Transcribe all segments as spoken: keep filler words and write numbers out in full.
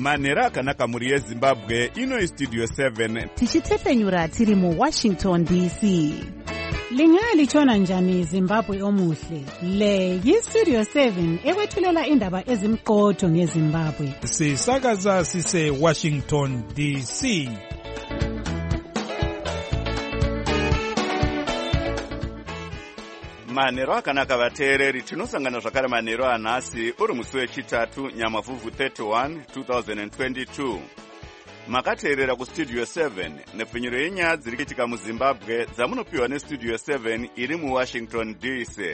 manhero akanaka muri yezimbabwe. Ino studio seven tichitefenyura tiri mu Washington D C. Lingalitshona njani Zimbabwe omuhle? Le yi-Studio seven ekwethulela indaba ezimqotho ngeZimbabwe. Sisakaza sise Washington D C. manhero akanaka vateereri, tinosangana zvakare manhero anhasi uri musi wechitatu nyamavhuvhu thirty-one twenty twenty-two. Makateerera kustudio seven nepfunyiro yenyaya dziri kuitika muZimbabwe dzamunopiwa nestudio seven iri muWashington D C.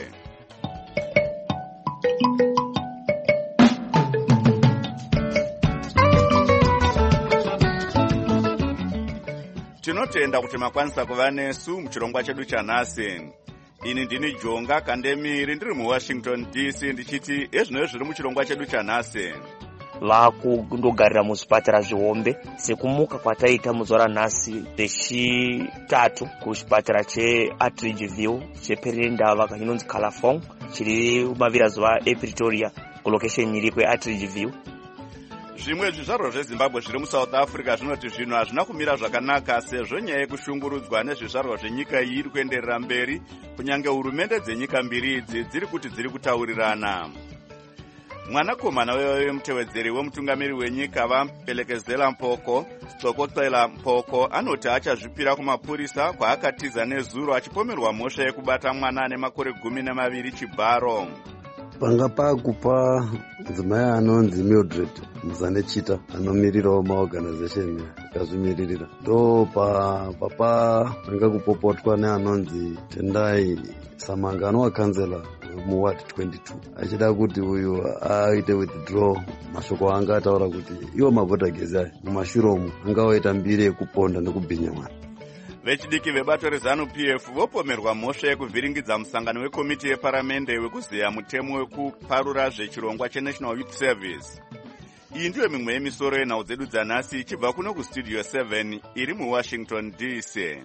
Tinotenda kuti makwanisa kuva nesu muchirongwa chedu chanhasi. Ini ndini Jonga Kandemiri ndiri muWashington D C ndichiti ezvino zviri muchirongwa chedu chanhasi. Vakundogarira muzvipatara zvihombe sekumuka kwataita muzuva ranhasi rechitatu kuchipatara cheAtteridgeville cheperendava chinonzi Calafong chiri mumavirazuva ePretoria kulocation iri kweAtteridgeville. Zvimwe zvizvarwa zveZimbabwe zviri muSouth Africa zvinoti zvinhu hazvina kumira zvakanaka sezvo nyaya yekushungurudzwa nezvizvarwa zvenyika iyi iri kuenderera mberi kunyange hurumende dzenyika mbiri idzi dziri kuti dziri kutaurirana. Mwanakomana wemutevedzeri wemutungamiri wenyika vampelekezela Mpoko, Sokotsela Mpoko, anoti achazvipira kumapurisa kwaakatiza nezuro achipomerwa mhosva yekubata mwana ane makore gumi namaviri chibharo. Panga pakupa dzimai anonzi Mildred Muzanechita anomirirawo maorganization akazvimiririra. Ndo papa panga kupopotwa neanonzi Tendai Samanga anowa kansela muward twenty-two achida kuti uyu aite withdraw. Mashoko anga ataura kuti iwo mavhota gezi aya mumashuromu angawaita mbiri yekuponda nekubhinya mwana. Vechidiki vebato reZanu-P F vopomerwa mhosva yekuvhiringidza musangano wekomiti yeparamende wekuziya mutemo wekuparura zvechirongwa cheNational Youth Service. Iyi ndiyo mimwe yemisoro yenhau dzedu dzanhasi ichibva kuno kustudio seven iri muWashington D C.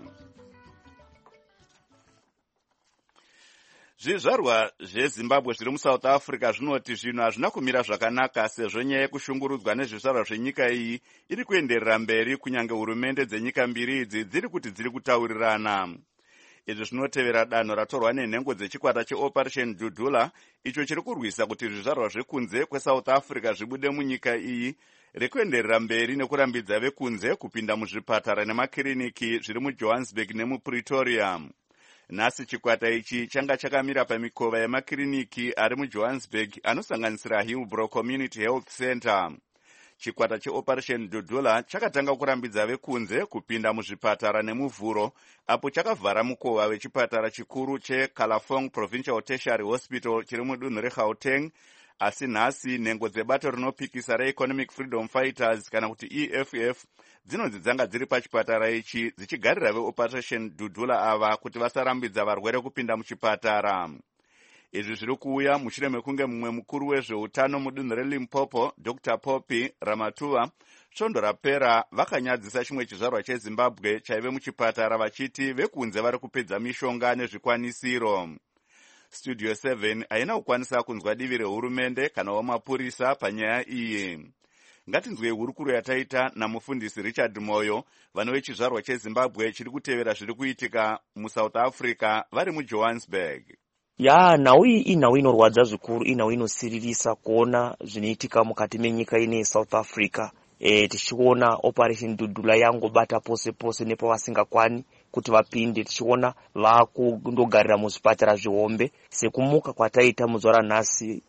Zvizvarwa zveZimbabwe zviri muSouth Africa zvinoti zvinhu hazvina kumira zvakanaka sezvo nyaya yekushungurudzwa nezvizvarwa zvenyika iyi iri kuenderera mberi kunyange hurumende dzenyika mbiri idzi dziri kuti dziri kutaurirana. Izvi zvinotevera danho ratorwa nenhengo dzechikwata cheOperation Dudula icho chiri kurwisa kuti zvizvarwa zvekunze kweSouth Africa zvibude munyika iyi rekuenderera mberi nekurambidza vekunze kupinda muzvipatara nemakiriniki zviri muJohannesburg nemuPretoria. Nhasi chikwata ichi changa chakamira pamikova yemakiriniki ari muJohannesburg anosanganisira Hillbrow Community Health Center. Chikwata cheOperation Dudula chakatanga kurambidza vekunze kupinda muzvipatara nemuvhuro apo chakavhara mukova wechipatara chikuru cheCalafong Provincial Tertiary Hospital chiri mudunhu reGauteng. Asi nhasi nhengo dzebato rinopikisa reEconomic Freedom Fighters kana kuti E F F dzinonzi dzanga dziri pachipatara ichi dzichigarira veOperation Dudula ava kuti vasarambidza varwere kupinda muchipatara. Izvi zviri kuuya mushure mekunge mumwe mukuru wezveutano mudunhu reLimpopo Doctor Poppy Ramatuva svondo rapera vakanyadzisa chimwe chizvarwa cheZimbabwe chaive muchipatara vachiti vekunze vari kupedza mishonga nezvikwanisiro. Studio seven haina kukwanisa kunzwa divi rehurumende kana wamapurisa panyaya iyi. Ngatinzwe hurukuro yataita namufundisi Richard Moyo vano vechizvarwa cheZimbabwe chiri kutevera zviri kuitika muSouth Africa vari muJohannesburg. Ya nhau iyi inhau inorwadza zvikuru, inhau inosiririsa kuona zvinoitika mukati menyika ine South Africa. E, tichiona Operation Dudula yangobata pose pose nepavasingakwani kuti vapinde. Tichiona vakundogarira muzvipatara zvihombe sekumuka kwataita muzuva ranhasi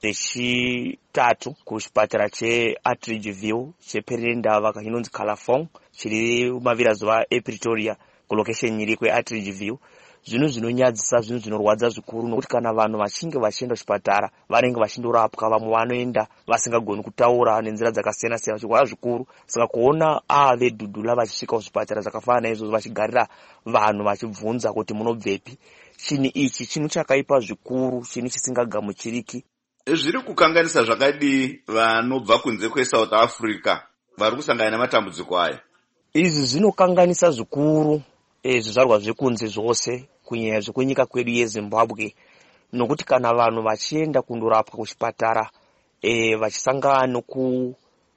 rechitatu kuchipatara cheAtteridgeville cheperendava chinonzi Calafong chiri mumavirazuva ePretoria kulocation iri kweAtteridgeville. Zvinhu zvinonyadzisa, zvinhu zvinorwadza zvikuru nokuti kana vanhu vachinge vachienda kuchipatara vanenge vachindorapwa, vamwe vanoenda vasingagoni kutaura nenzira dzakasiyana siyana zvichirwara zvikuru. Saka kuona ave Dudula vachisvika kuzvipatara zvakafanana naizvozvo vachigarira vanhu vachibvunza kuti munobvepi, chinhu ichi chinhu chakaipa zvikuru, chinhu chisingagamuchiriki. Zviri kukanganisa zvakadii vanobva kunze kweSouth Africa vari kusangana nematambudziko aya? Izvi zvinokanganisa zvikuru zvizvarwa zvekunze zvose kunyanya zvekwenyika kwedu yeZimbabwe, nokuti kana vanhu vachienda kundorapwa kuchipatara e, vachisangana noku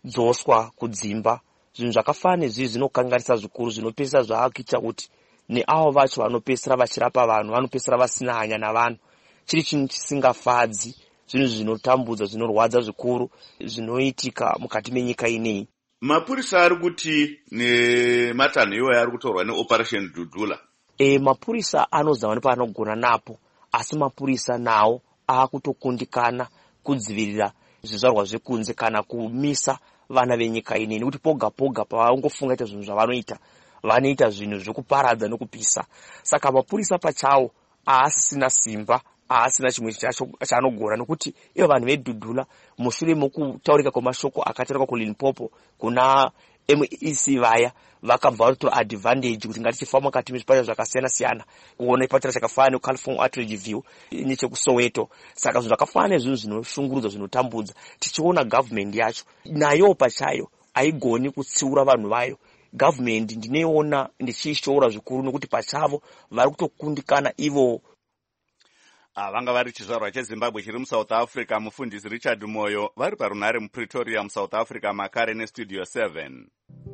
dzoswa kudzimba. Zvinhu zvakafanana nezvizvi zvinokanganisa zvikuru, zvinopedzisa zvaakuita kuti neavo vacho vanopedzisira vachirapa vanhu vanopedzisira vasina hanya navanhu. Chiri chinhu chisingafadzi, zvinhu zvinotambudza, zvinorwadza zvikuru zvinoitika mukati menyika ineyi. Mapurisa ari kuti nematanho iwayo ari kutorwa neoperation Dudula. E, mapurisa anozama nepaanogona napo, asi mapurisa nawo akutokundikana kudzivirira zvizvarwa zvekunze kana kumisa vana venyika ineyi, nekuti poga poga pavangofunga ita zvinhu zvavanoita vanoita zvinhu zvekuparadza nokupisa. Saka mapurisa pachawo asina simba, asina chimwe chacho chaanogona, nokuti ivo vanhu vedhudhula mushure mokutaurika kwemashoko akataurika kuLimpopo kuna M E C vaya vakabva vatora advantage kuti ngatichifamba mukati mezvipatara zvakasiyana siyana kuona chipatara chakafanana neCalifornia Outreach View nechekuSoweto. Saka zvinhu zvakafanana zvinhu zvinoshungurudza, zvinotambudza, tichiona government yacho nayo pachayo haigoni kutsiura vanhu vayo. Government ndinoiona ndichiishora zvikuru nokuti pachavo vari kutokundikana ivo. Vanga vari chizvarwa cheZimbabwe chiri muSouth Africa, mufundisi Richard Moyo, vari parunhare muPretoria muSouth Africa, makare neStudio seven.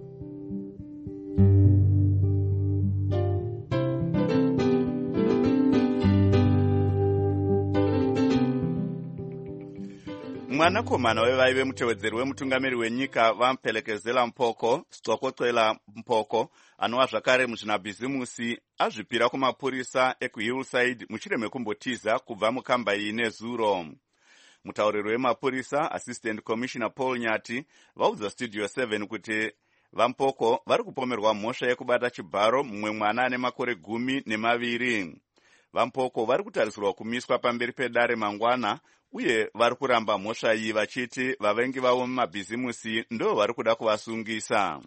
Mwanakomana wevaive mutevedzeri wemutungamirir wenyika vampelekezela Mpoko, Stokotswela Mpoko, anova zvakare muzvinabhizimusi, azvipira kumapurisa ekuHillside mushure mekumbotiza kubva mukamba iyi nezuro. Mutauriri wemapurisa Assistant Commissioner Paul Nyati vaudza Studio seven kuti vaMpoko vari kupomerwa mhosva yekubata chibharo mumwe mwana ane makore gumi nemaviri. VaMpoko vari kutarisirwa kumiswa pamberi pedare mangwana, uye vari kuramba mhosva iyi vachiti vavengi vavo mumabhizimusi ndo vari kuda kuvasungisa.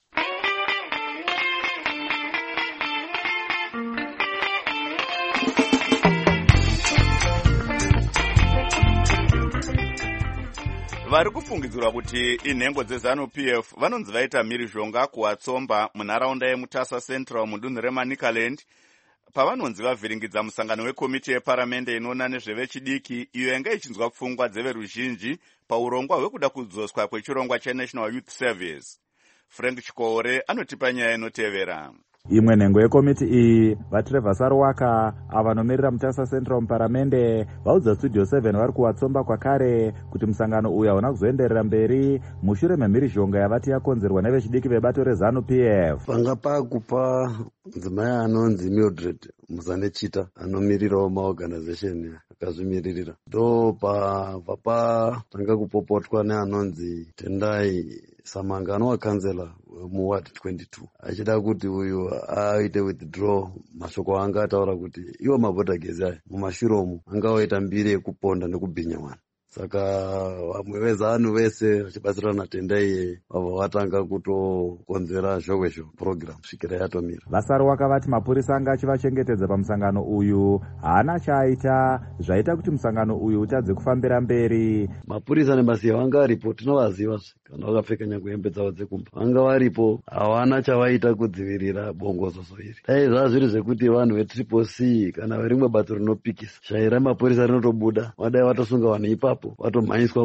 Vari kufungidzirwa kuti inhengo dzeZanu-P F vanonzi vaita mhirizhonga kuvatsomba munharaunda yeMutasa Central mudunhu reManicaland, pavanonzi vavhiringidza musangano wekomiti yeparamende inoona nezvevechidiki iyo yanga ichinzwa pfungwa dzeveruzhinji paurongwa hwekuda kudzoswa kwechirongwa cheNational Youth Service. Frank Chikore anotipa nyaya inotevera. Imwe nhengo yekomiti iyi vaTrevor Sarwaka avanomirira Mutasa Central muparamende vaudza Studio seven vari kuvatsomba kwakare kuti musangano uyu hauna kuzoenderera mberi mushure memhirizhonga yavati yakonzerwa nevechidiki vebato reZanu-P F. Panga pakupa mudzimai anonzi Mildred Muzanechita anomirirawo maorganization akazvimiririra, ndo pabva patanga kupopotwa neanonzi Tendai Samanga anowa kansela muward twenty-two achida kuti uyu aite withdraw. Mashoko anga ataura kuti iwo mavhota gezi aya mumashuromu anga waita mbiri yekuponda nekubhinya mwana. Saka vamwe vezanu vese vachibatsirana Tendai vabva vatanga kutokonzera zhowezho program svikira yatomira. Vasarwaka vati mapurisa anga achivachengetedza pamusangano uyu haana chaaita zvaita kuti musangano uyu utadze kufambira mberi. Mapurisa nemasiya vanga varipo, tinovaziva kana vakapfeka nyange hembe dzavo dzekumba, vanga varipo, havana chavaita kudzivirira bongozozo iri. Dai zvava zviri zvekuti vanhu vetriple C kana verimwe bato rinopikisa shaira mapurisa rinotobuda, vadai vatosunga vanhu ipapo vatomhanyiswa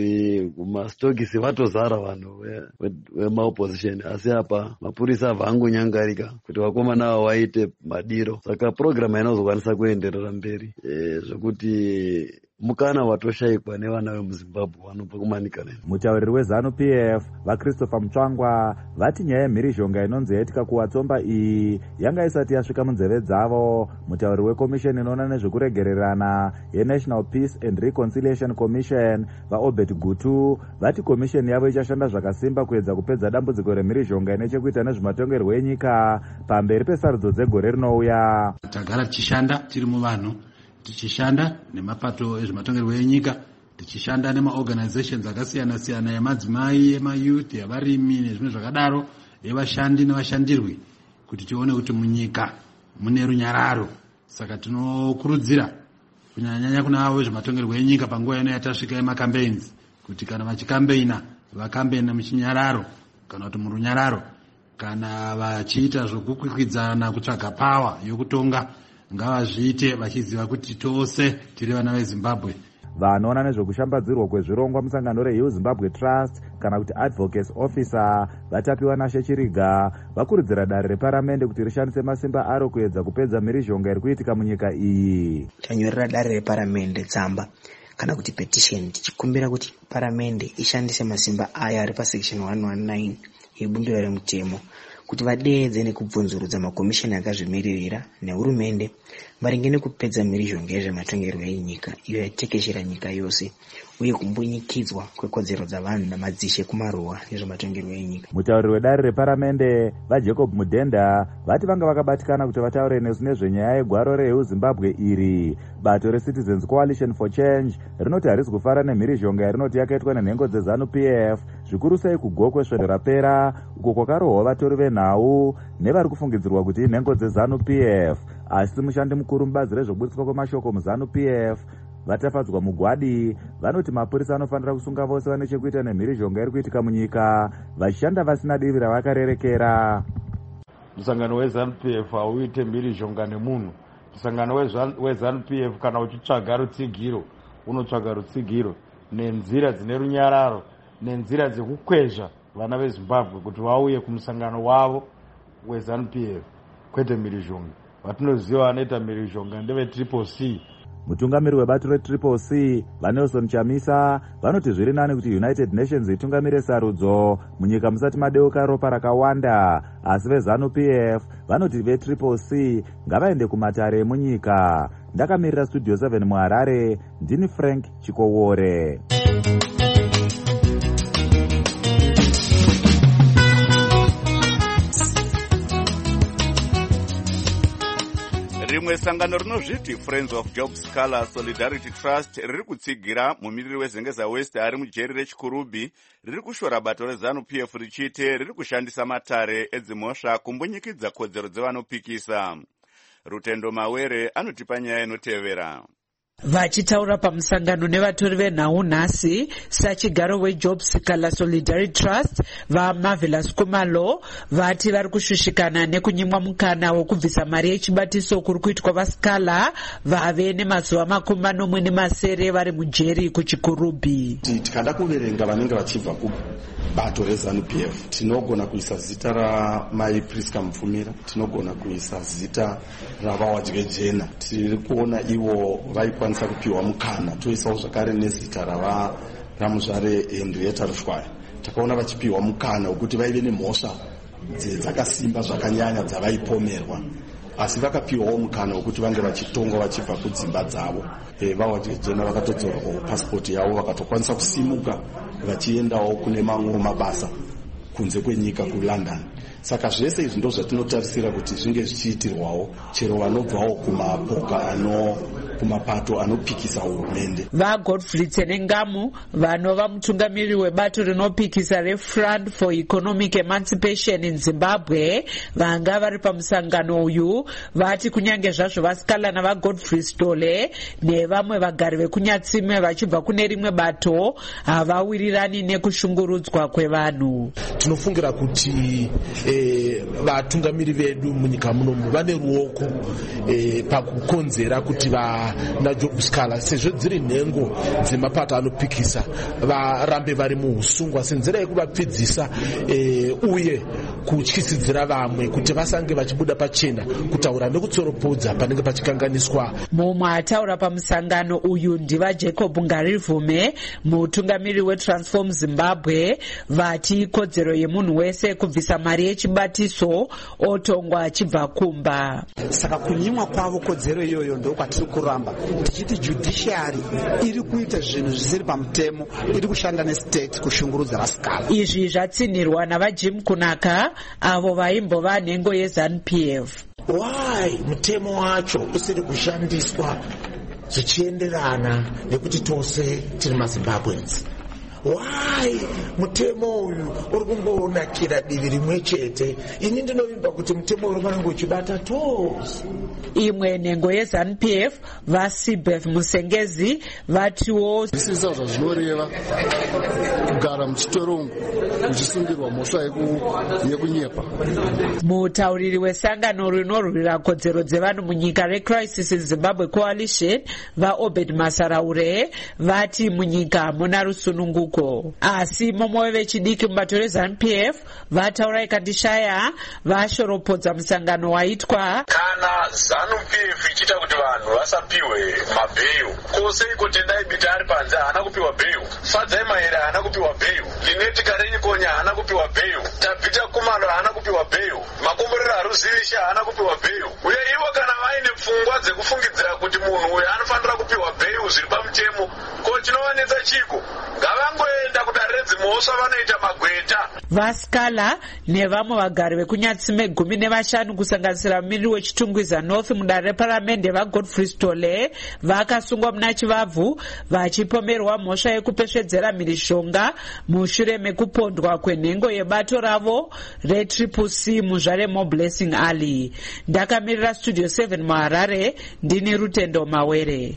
kumastokisi vatozara vanhu vemaopposition. Asi apa mapurisa abva angonyangarika kuti vakomana ava vaite madiro. Saka program inozokwanisa kuenderera mberi e, zvekuti mukana watoshayikwa nevana vemuZimbabwe vanobva kuManicaland. Mutauriri weZanu-P F vaChristopher Mutsvangwa vati nyaya yemhirizhonga inonzi yaitika kuvatsomba iyi yanga isati yasvika munzeve dzavo. Mutauriri wekomisheni inoona nezvekuregererana yeNational Peace and Reconciliation Commission vaObert Gutu vati komisheni yavo ichashanda zvakasimba kuedza kupedza dambudziko remhirizhonga ine chekuita nezvematongerwo enyika pamberi pesarudzo dzegore rinouya. Tagara tichishanda tiri muvanhu, tichishanda nemapato ezvematongerwo enyika, tichishanda nemaorganizations akasiyana siyana yemadzimai, emayouth, yavarimi nezvimwe zvakadaro, yevashandi nevashandirwi, kuti tione kuti munyika mune runyararo. Saka tinokurudzira kunyanya kuna avo vezvematongerwo enyika panguva ino yatasvika yemacampaigns kuti kana vachikambeina vakambeina muchinyararo kana kuti murunyararo, kana vachiita zvokukwikwidzana kutsvaga pawa yokutonga ngavazviite vachiziva kuti tose tiri vana veZimbabwe. vanoona nezvekushambadzirwa kwezvirongwa musangano rehill zimbabwe trust kana kuti advocacy officer vatapiwa nashe chiriga vakurudzira dare reparamende kuti rishandise masimba aro kuedza kupedza mhirizhonga iri kuitika munyika iyi. Tanyorera dare reparamende tsamba kana kuti petition tichikumbira kuti paramende ishandise masimba aya ari pasection one nineteen yebumbiro remutemo kuti vadeedze nekubvunzurudza makomishini akazvimiririra nehurumende maringe nekupedza mhirizhonga yezvematongerwo enyika iyo yatekeshera nyika yose uye kumbunyikidzwa kwekodzero dzavanhu namadzishe kumaruwa nezvematongerwo enyika. Mutauriri wedare reparamende vajacob mudhenda vati vanga vakabatikana kuti vataure nesu nezvenyaya yegwaro rehill zimbabwe iri. Bato reCitizens Coalition for Change rinoti harisi kufara nemhirizhonga yarinoti yakaitwa nenhengo dzeZANU-P F zvikuru sei kugokwe svondo rapera uko kwakarohwa vatori venhau nevari kufungidzirwa kuti inhengo dzeZANU-P F. Asi mushandi mukuru mubazi rezvobudiswa kwemashoko muZANU-P F vatafadzwa mugwadi vanoti mapurisa anofanira kusunga vose vane chekuita nemhirizhonga iri kuitika munyika vachishanda vasina divi ravakarerekera. Musangano weZANU-P F hauite mhirizhonga nemunhu. Musangano weZANU-P F kana uchitsvaga rutsigiro unotsvaga rutsigiro nenzira dzine runyararo nenzira dzekukwezva vana veZimbabwe kuti vauye kumusangano wavo weZANU-P F kwete mhirizhonga. Vatinoziva vanoita mhirizhonga ndeve Triple C. Mutungamiri webato reTriple C vaNelson Chamisa vanoti zviri nani kuti United Nations itungamire sarudzo munyika musati madeuka ropa rakawanda, asi veZANU-P F vanoti veTriple C ngavaende kumatare emunyika. Ndakamirira Studio seven muHarare, ndini Frank Chikowore. Rimwe sangano rinozviti Friends of Job Scholar Solidarity Trust riri kutsigira mumiriri weZengeza West ari mujeri reChikurubi riri kushora bato reZANU-P F richiti riri kushandisa matare edzimhosva kumbunyikidza kodzero dzevanopikisa. Rutendo Mawere anotipa nyaya inotevera. Vachitaura pamusangano nevatori venhau nhasi sachigaro weJob Scholar Solidarity Trust vaMarvelous Kumalo vati vari kushushikana nekunyimwa mukana wokubvisa mari yechibatiso kuri kuitwa vaScholar vave nemazuva makumi manomwe nemasere vari mujeri kuChikurubi. Tikada kuverenga vanenge vachibva kubato reZANU-P F tinogona kuisa zita raMai Priska Mupfumira, tinogona kuisa zita raVawadye Jena. Tiri kuona ivo vaikwanisa kupiwa mukana, toisawo zvakare nezita rava ramuzvare Henrietta Rushwaya. Takaona vachipiwa mukana wekuti vaive nemhosva dzakasimba zvakanyanya dzavaipomerwa, asi vakapiwawo mukana wekuti vange vachitongwa vachibva kudzimba dzavo. Vawadye Jena vakatodzorwa pasipoti yavo vakatokwanisa kusimuka vachiendawo kune mamwe mabasa kunze kwenyika kuLondon. Saka zvese izvi ndizvo zvatinotarisira kuti zvinge zvichiitirwawo chero vanobvawo kumapoka ano kumapato anopikisa hurumende. VaGodfrey Tsenengamu vanova mutungamiri webato rinopikisa reFront for Economic Emancipation in Zimbabwe vanga vari pamusangano uyu vati kunyange zvazvo vaScholar navaGodfrey Stole nevamwe vagari vekunyatsime vachibva kune rimwe bato havawirirani nekushungurudzwa kwevanhu. Tinofungira kuti E, vatungamiri vedu munyika munomu vane ruoko e, pakukonzera kuti vanaJob Scholar sezvo dziri nhengo dzemapato anopikisa varambe vari muusungwa senzira yekuvapfidzisa e, uye kutyisidzira vamwe kuti vasange vachibuda pachena kutaura nekutsoropodza panenge pachikanganiswa. Mumwe ataura pamusangano uyu ndivaJacob Ngarivume mutungamiri weTransform Zimbabwe vati kodzero yemunhu wese kubvisa mari yechibatiso otongwa achibva kumba. Saka kunyimwa kwavo kodzero iyoyo ndo kwatiri kuramba tichiti judiciary iri kuita zvinhu zvisiri pamutemo, iri kushanda nestate kushungurudza vaScholar. Izvi zvatsinirwa navaJim Kunaka avo vaimbova nhengo yeZANU-P F. Why mutemo wacho usiri kushandiswa zvichienderana nekuti tose tiri maZimbabweans? why mutemo uyu uri kungonakira divi rimwe chete. Ini ndinovimba kuti mutemo uri vanenge uchibata tose. Imwe nhengo yeZANU-P F vaSibeth Musengezi vatiwo zvisisa zvazvinoreva kugara muchitorongo muchisungirwa mhosva yekunyepa. Mutauriri wesangano rinorwira kodzero dzevanhu munyika reCrisis Zimbabwe Coalition vaObed Masaraure vati munyika muna rusununguko. Asi momwe vechidiki mubato reZANU-P F vataura ikandishaya vashoropodza musangano waitwa kana ZANU-P F ichita kuti vanhu vasapiwe mabheyu. Koseiko Tendai Biti ari panze haana kupiwa bheyu. Fadzai Mahere haana kupiwa bheyu. Lineti Karenyi Konya haana kupiwa bheyu. Tabita Kumalo haana kupiwa bheyu. Makomborero Haruzivisha haana kupiwa bheyu. Uye ivo kana vaine pfungwa dzekufungidzira kuti munhu uyu anofanira kupiwa bheyu zviri pamutemo, ko chinovanetsa chiko? Ngavangoenda kudaredzi mhosva vanoita magweta. Vaskala nevamwe vagari vekunyatsime gumi nevashanu kusanganisira mumiriri wechitungwiza North mudare reparamende vaGodfrey Stole vakasungwa muna chivabvu vachipomerwa mhosva yekupesvedzera mhirishonga mushure mekupondwa kwenhengo yebato ravo retriple C muzvare moBlessing Ali. Ndakamirira Studio seven muHarare, ndini Rutendo Mawere.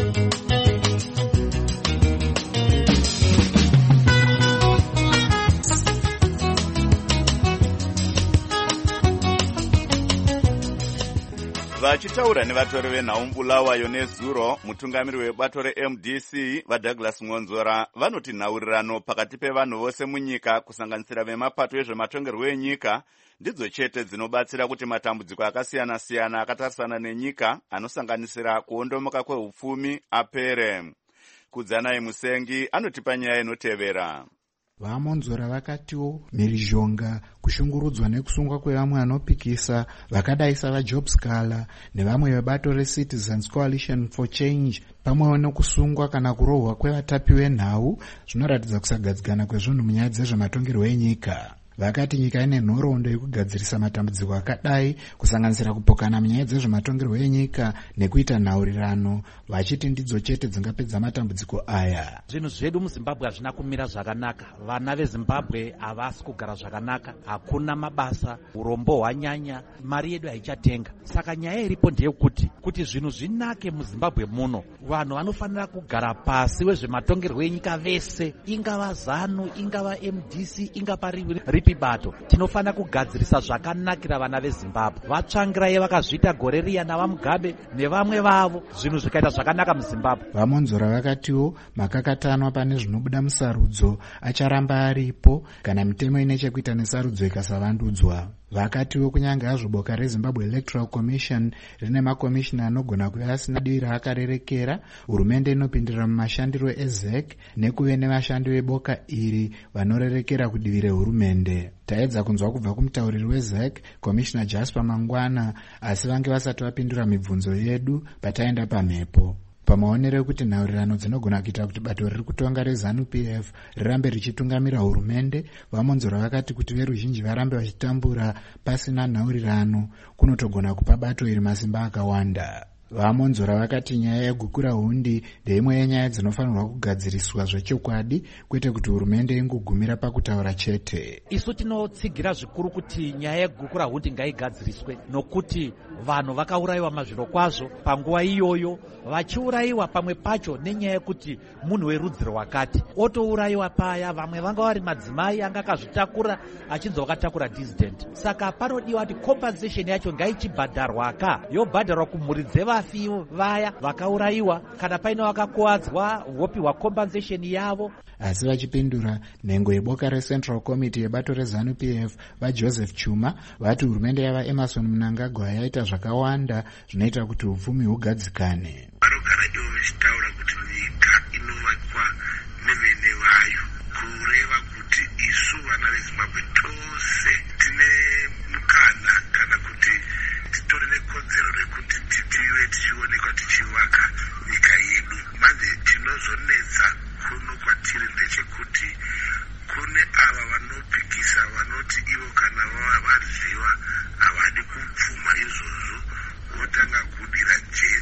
vachitaura nevatori venhaumbulawayo nezuro, mutungamiri webato reM D C vaDouglas Ngonzora vanoti nhaurirano pakati pevanhu vose munyika kusanganisira vemapato ezvematongerwo enyika ndidzo chete dzinobatsira kuti matambudziko akasiyana-siyana akatarisana nenyika anosanganisira kuondomoka kwehupfumi apere. Kudzanai Musengi anotipa nyaya inotevera. VaMonzora vakatiwo mhirizhonga, kushungurudzwa nekusungwa kwevamwe vanopikisa vakadai savaJob Scala nevamwe vebato reCitizens Coalition for Change pamwewo nekusungwa kana kurohwa kwevatapi venhau zvinoratidza kusagadzikana kwezvinhu munyaya dzezvematongerwo enyika. Vakati nyika ine nhoroondo yekugadzirisa matambudziko akadai kusanganisira kupokana munyaya dzezvematongerwo enyika nekuita nhaurirano, vachiti ndidzo chete dzingapedza matambudziko aya. Zvinhu zvedu muZimbabwe hazvina kumira zvakanaka. Vana veZimbabwe havasi kugara zvakanaka, hakuna mabasa, urombo hwanyanya, mari yedu haichatenga. Saka nyaya iripo ndeyekuti kuti zvinhu zvinake muZimbabwe muno, vanhu vanofanira kugara pasi wezvematongerwo enyika vese, ingava ZANU, ingava M D C, ingava ripi bato. Tinofanira kugadzirisa zvakanakira vana veZimbabwe. Vatsvangirai vakazviita gore riya navaMugabe nevamwe vavo, zvinhu zvikaita zvakanaka muZimbabwe. VaMonzora vakatiwo makakatanwa pane zvinobuda musarudzo acharamba aripo kana mitemo ine chekuita nesarudzo ikasavandudzwa. Vakatiwo kunyange hazvo boka reZimbabwe Electoral Commission rine makomishina anogona kuva asina divi raakarerekera, hurumende inopindira mumashandiro eZ E C nekuve nevashandi veboka iri vanorerekera kudivi rehurumende. Taedza kunzwa kubva kumutauriri weZ E C, Komishina Jasper Mangwana, asi vange vasati vapindura mibvunzo yedu pataenda pamhepo. Pamaonero ekuti nhaurirano dzinogona kuita kuti bato riri kutonga reZANU-P F rirambe richitungamira hurumende, VaMonzora vakati kuti veruzhinji varambe vachitambura pasina nhaurirano kunotogona kupa bato iri masimba akawanda. VaMonzora vakati nyaya yegukura hundi ndeimwe yenyaya dzinofanirwa kugadziriswa zvechokwadi, kwete kuti hurumende ingogumira pakutaura chete. Isu tinotsigira zvikuru kuti nyaya yegukura hundi ngaigadziriswe, nokuti vanhu vakaurayiwa mazviro kwazvo panguva iyoyo, vachiurayiwa pamwe pacho nenyaya yekuti munhu werudzi rwakati otourayiwa paya, vamwe vanga vari madzimai anga akazvitakura achinzi wakatakura dissident. Saka panodiwa kuti compensation yacho ngaichibhadharwa ka yobhadharwa kumhuri dzevafi vaya vakaurayiwa, kana paine vakakuwadzwa vopiwa compensation yavo. Asi vachipindura, nhengo yeboka reCentral Committee yebato reZANU-P F vaJoseph Chuma vati hurumende yava Emerson Mnangagwa yaita zvakawanda zvinoita kuti upfumi hugadzikane. Vanogara ivo vachitaura kuti nyika inovakwa nevene vayo, kureva kuti isu vana veZimbabwe tose tine mukana kana kuti titore nekodzero rekuti tive tichionekwa tichivaka nyika yedu. Manje chinozonetsa kuno kwatiri ndechekuti kune ava vanopikisa vanoti ivo kana varyiwa havadi kubvuma izvozvo, votanga kudira jecha.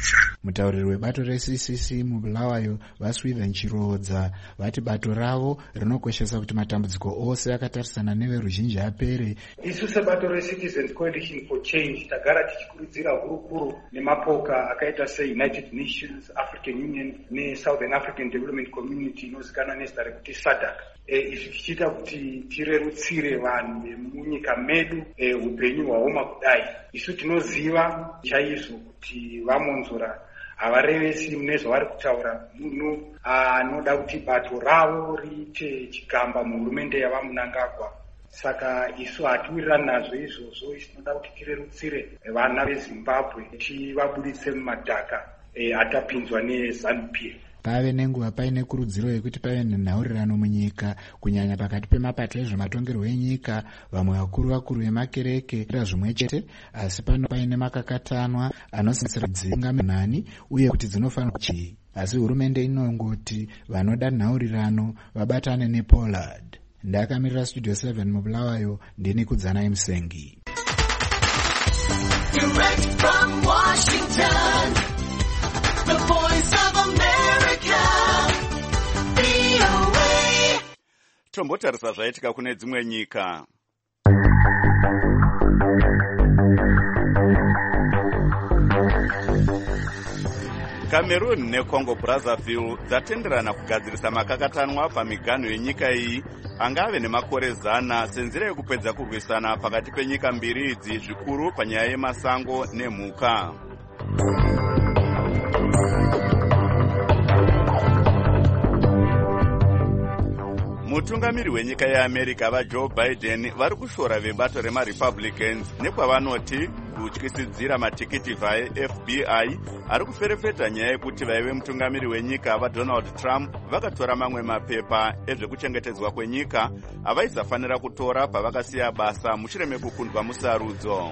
mutauriri webato re-C C C mubulawayo vaswitha nchirodza vati bato ravo rinokoshesa kuti matambudziko ose akatarisana neveruzhinji apere. Isu sebato re-Citizens Coalition for Change tagara tichikurudzira hurukuru nemapoka akaita se-United Nations, African Union ne-Southern African Development Community inozikanwa nezita rekuti S A D C. E, izvi tichiita kuti tirerutsire vanhu vemunyika medu e, upenyu hwaoma kudai. Isu tinoziva chaizvo kuti vamonzora havarevesi nezvavari kutaura munhu anoda kuti bato ravo riite chigamba muhurumende yavamunangagwa. Saka isu hatiwirirani nazvo izvozvo. Isu tinoda kuti tirerutsire vana veZimbabwe tivabuditse mumadhaka e, atapinzwa neZANU P F. Pave nenguva paine kurudziro yekuti pave nenhaurirano munyika kunyanya pakati pemapato ezvematongerwo enyika, vamwe vakuru vakuru vemakereke zvimwe chete, asi pano paine makakatanwa anosimbisira dzingamanani uye kuti dzinofanira chii. Asi hurumende inongoti vanoda nhaurirano vabatane nePollard. Ndakamirira Studio seven mubulawayo, ndini Kudzanai Musengi. Direct from Washington, the voice of America, V O A. Tombotarisa zvaitika kune dzimwe nyika. Cameroon neCongo Brazzaville dzatenderana kugadzirisa makakatanwa pamiganho yenyika iyi angave nemakore zana senzira yekupedza kurwisana pakati penyika mbiri idzi, zvikuru panyaya yemasango nemhuka. Mutungamiri wenyika yeAmerica vaJoe Biden vari kushora vebato remaRepublicans nekwavanoti kutyisidzira matikiti vaeF B I ari kuferefeta nyaya yekuti vaive mutungamiri wenyika vaDonald Trump vakatora mamwe mapepa ezvekuchengetedzwa kwenyika avaisafanira kutora pavakasiya basa mushure mekukundwa musarudzo.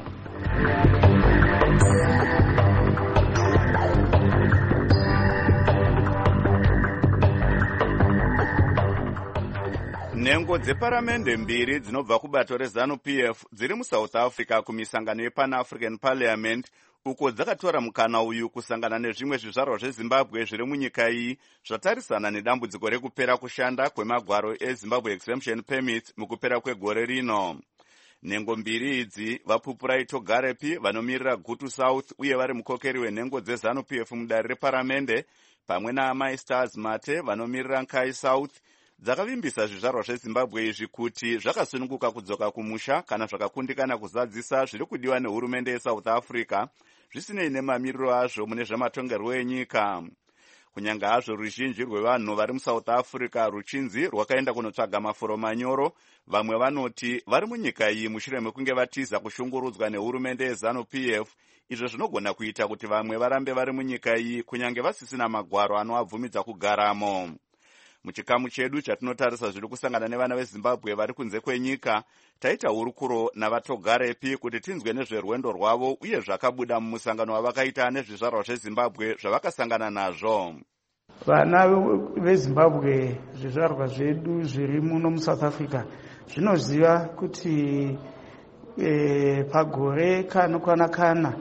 Nhengo dzeparamende mbiri dzinobva kubato reZANU P F dziri muSouth Africa kumisangano yePan-African Parliament uko dzakatora mukana uyu kusangana nezvimwe zvizvarwa zveZimbabwe zviri munyika iyi zvatarisana nedambudziko rekupera kushanda kwemagwaro eZimbabwe Exemption Permits mukupera kwegore rino. Nhengo mbiri idzi vaPupurai Togarepi vanomirira Gutu South uye vari mukokeri wenhengo dzeZANU P F mudare reparamende pamwe naAmai Stars Mate vanomirira Nkai South dzakavimbisa zvizvarwa zveZimbabwe izvi kuti zvakasununguka kudzoka kumusha kana zvakakundikana kuzadzisa zviri kudiwa nehurumende yeSouth Africa zvisinei nemamiriro azvo mune zvamatongerwo enyika. Kunyanga hazvo ruzhinji rwevanhu vari muSouth Africa ruchinzi rwakaenda kunotsvaga mafuro manyoro, vamwe vanoti vari munyika iyi mushure mekunge vatiza kushungurudzwa nehurumende yeZANU P F, izvo zvinogona kuita kuti vamwe varambe vari munyika iyi kunyange vasisina magwaro anovabvumidza kugaramo. Muchikamu chedu chatinotarisa zviri kusangana nevana veZimbabwe vari kunze kwenyika, taita hurukuro navatogarepi kuti tinzwe nezverwendo rwavo uye zvakabuda mumusangano wavakaita nezvizvarwa zveZimbabwe zvavakasangana nazvo. Vana veZimbabwe zvizvarwa zvedu zviri muno muSouth Africa zvinoziva kuti e, pagore kanokwana kana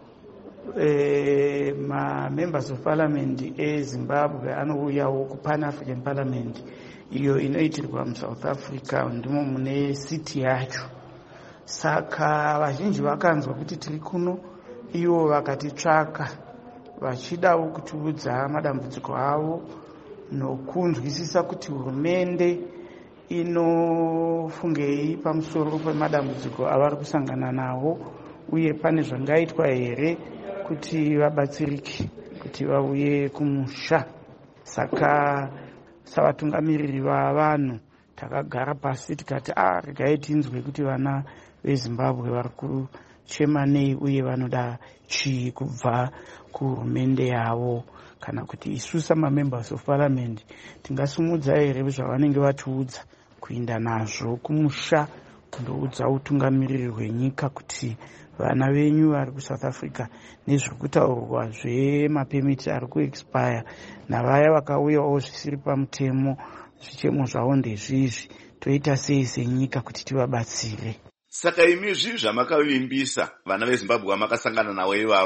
E, ma members of parliament eZimbabwe anouyawo kuPan-African Parliament iyo inoitirwa muSouth Africa, ndimo mune city yacho. Saka vazhinji vakanzwa kuti tiri kuno, ivo vakatitsvaka vachidawo kutiudza madambudziko avo nokunzwisisa kuti hurumende inofungei pamusoro pemadambudziko avari kusangana nawo uye pane zvangaitwa here kuti vabatsirike kuti vauye kumusha. Saka savatungamiriri vavanhu takagara pasi tikati ah regai tinzwe kuti vana veZimbabwe vari kuchema nei uye vanoda chii kubva kuhurumende yavo, kana kuti isusa mamembers of parliament tingasumudza here zvavanenge vatiudza kuenda nazvo kumusha kundoudza utungamiriri hwenyika kuti vana venyu vari kuSouth Africa nezviri kutaurwa zvemapemiti ari kuexpire navaya vakauyawo zvisiri pamutemo zvichemo zvavo ndezvizvi, toita sei senyika kuti tivabatsire. Saka imizvi zvamakavimbisa vana veZimbabwe vamakasangana navo ivava,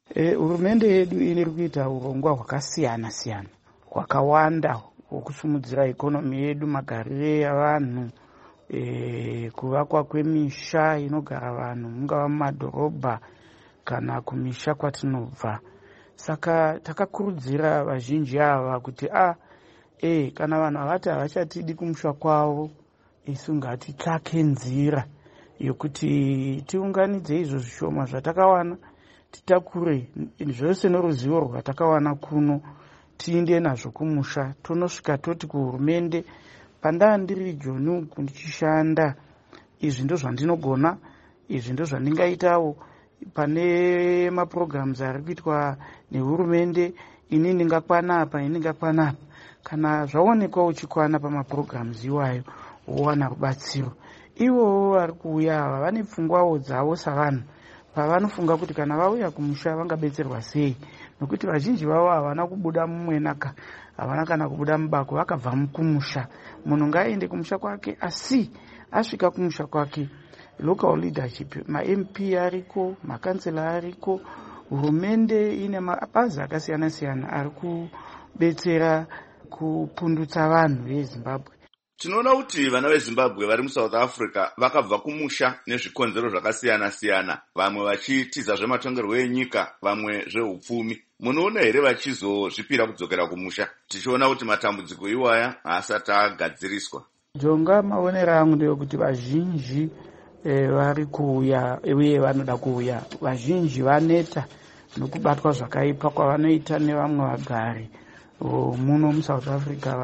Hurumende yedu iri kuita urongwa hwakasiyana siyana hwakawanda hwokusimudzira ikonomi yedu, magarire avanhu, e, kuvakwa kwemisha inogara vanhu mungava mumadhorobha kana kumisha kwatinobva. Saka takakurudzira vazhinji ava kuti a e kana vanhu havati havachatidi kumusha kwavo, isu ngatitsvake nzira yokuti tiunganidze izvo zvishoma zvatakawana, titakure zvose noruzivo rwatakawana kuno, tiinde nazvo kumusha. Tonosvika toti kuhurumende, pandaa ndiri John uku ndichishanda, izvi ndo zvandinogona, izvi ndo zvandingaitawo pane maprograms ari kuitwa nehurumende, ini ndingakwana apa, ini ndingakwana apa. Kana zvaonekwa uchikwana pamaprograms iwayo, wowana rubatsiro. Ivo vari kuuya ava vane pfungwawo dzavo savanhu, pavanofunga kuti kana vauya kumusha vangabetserwa sei, nokuti vazhinji vavo havana kubuda mumwenaka, havana kana kubuda mubako, vakabva kumusha. Munhu ngaaende kumusha kwake, asi asvika kumusha kwake, local leadership, ma-M P ariko, makansela ariko, hurumende ine mabazi akasiyana siyana ari kubetsera kupundutsa vanhu veZimbabwe. Tinoona kuti vana veZimbabwe vari muSouth Africa vakabva kumusha nezvikonzero zvakasiyana siyana, vamwe vachitiza zvematongerwo enyika, vamwe zveupfumi. Munoona here vachizozvipira kudzokera kumusha, tichiona kuti matambudziko iwaya haasati agadziriswa? Jonga maonero angu ndeyekuti vazhinji e, vari kuuya uye vanoda kuuya, vazhinji vaneta nokubatwa zvakaipa kwavanoita nevamwe vagari muno muSouth Africa,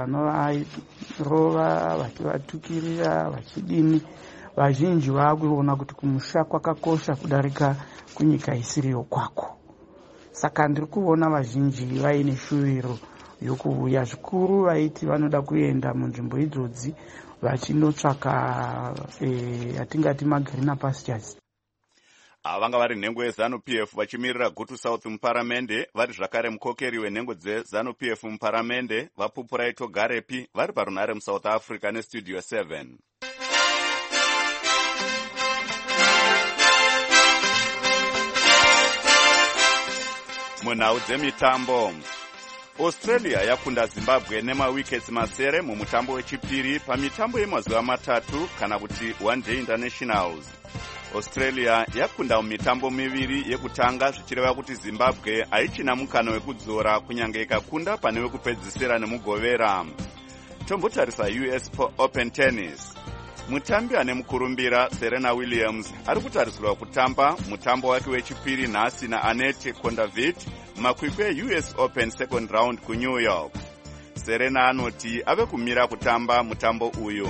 vanorova vachivatukirira vachidini. Vazhinji vakuona kuti kumusha kwakakosha kudarika kunyika isiriyo kwako. Saka ndiri kuona vazhinji vaine shuviro yokuuya, zvikuru vaiti vanoda kuenda munzvimbo idzodzi vachinotsvaka e, atingati magreener pastures. Vanga vari nhengo yeZanu-P F vachimirira Gutu South muparamende, vari zvakare mukokeri wenhengo dzeZanu-P F muparamende, vaPupurai Togarepi, vari parunhare muSouth Africa neStudio seven. Munhau dzemitambo, Australia yakunda Zimbabwe nemawickets masere mumutambo wechipiri pamitambo yemazuva matatu kana kuti one day internationals. Australia yakunda mumitambo miviri yekutanga, zvichireva kuti Zimbabwe haichina mukana wekudzora kunyange ikakunda pane wekupedzisira nemugovera. Tombotarisa U S Open Tennis. Mutambi ane mukurumbira Serena Williams ari kutarisirwa kutamba mutambo wake wechipiri nhasi naAnette Kontaveit mumakwikwi eU S Open second round kuNew York. Serena anoti ave kumira kutamba mutambo uyu.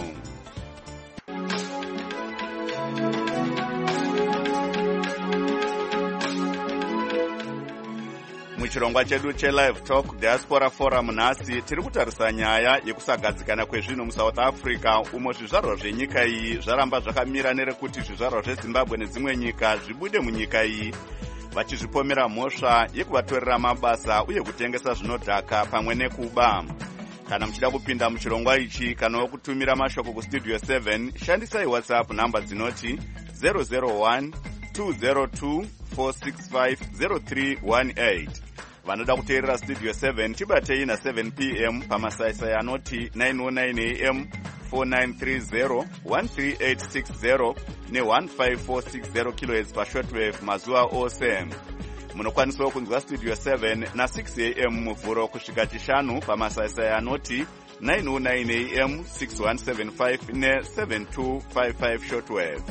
Muchirongwa chedu cheLive Talk Diaspora Forum nhasi tiri kutarisa nyaya yekusagadzikana kwezvinhu muSouth Africa, umo zvizvarwa zvenyika iyi zvaramba zvakamira nerekuti zvizvarwa zveZimbabwe nedzimwe nyika zvibude munyika iyi, vachizvipomera mhosva yekuvatorera mabasa uye kutengesa zvinodhaka pamwe nekuba. Kana muchida kupinda muchirongwa ichi kana kutumira mashoko kuStudio seven, shandisai WhatsApp namba dzinoti zero zero one two zero two four six five zero three one eight. Vanoda kuteerera Studio seven tibatei na seven p m pamasaisai anoti nine oh nine a m four nine three zero one three eight six zero ne one five four six zero kilohertz pashortwave mazuva ose. Munokwanisawo kunzwa Studio seven na six a m muvhuro kusvika chishanu pamasaisai anoti nine oh nine a m six one seven five ne seven two five five shortwave.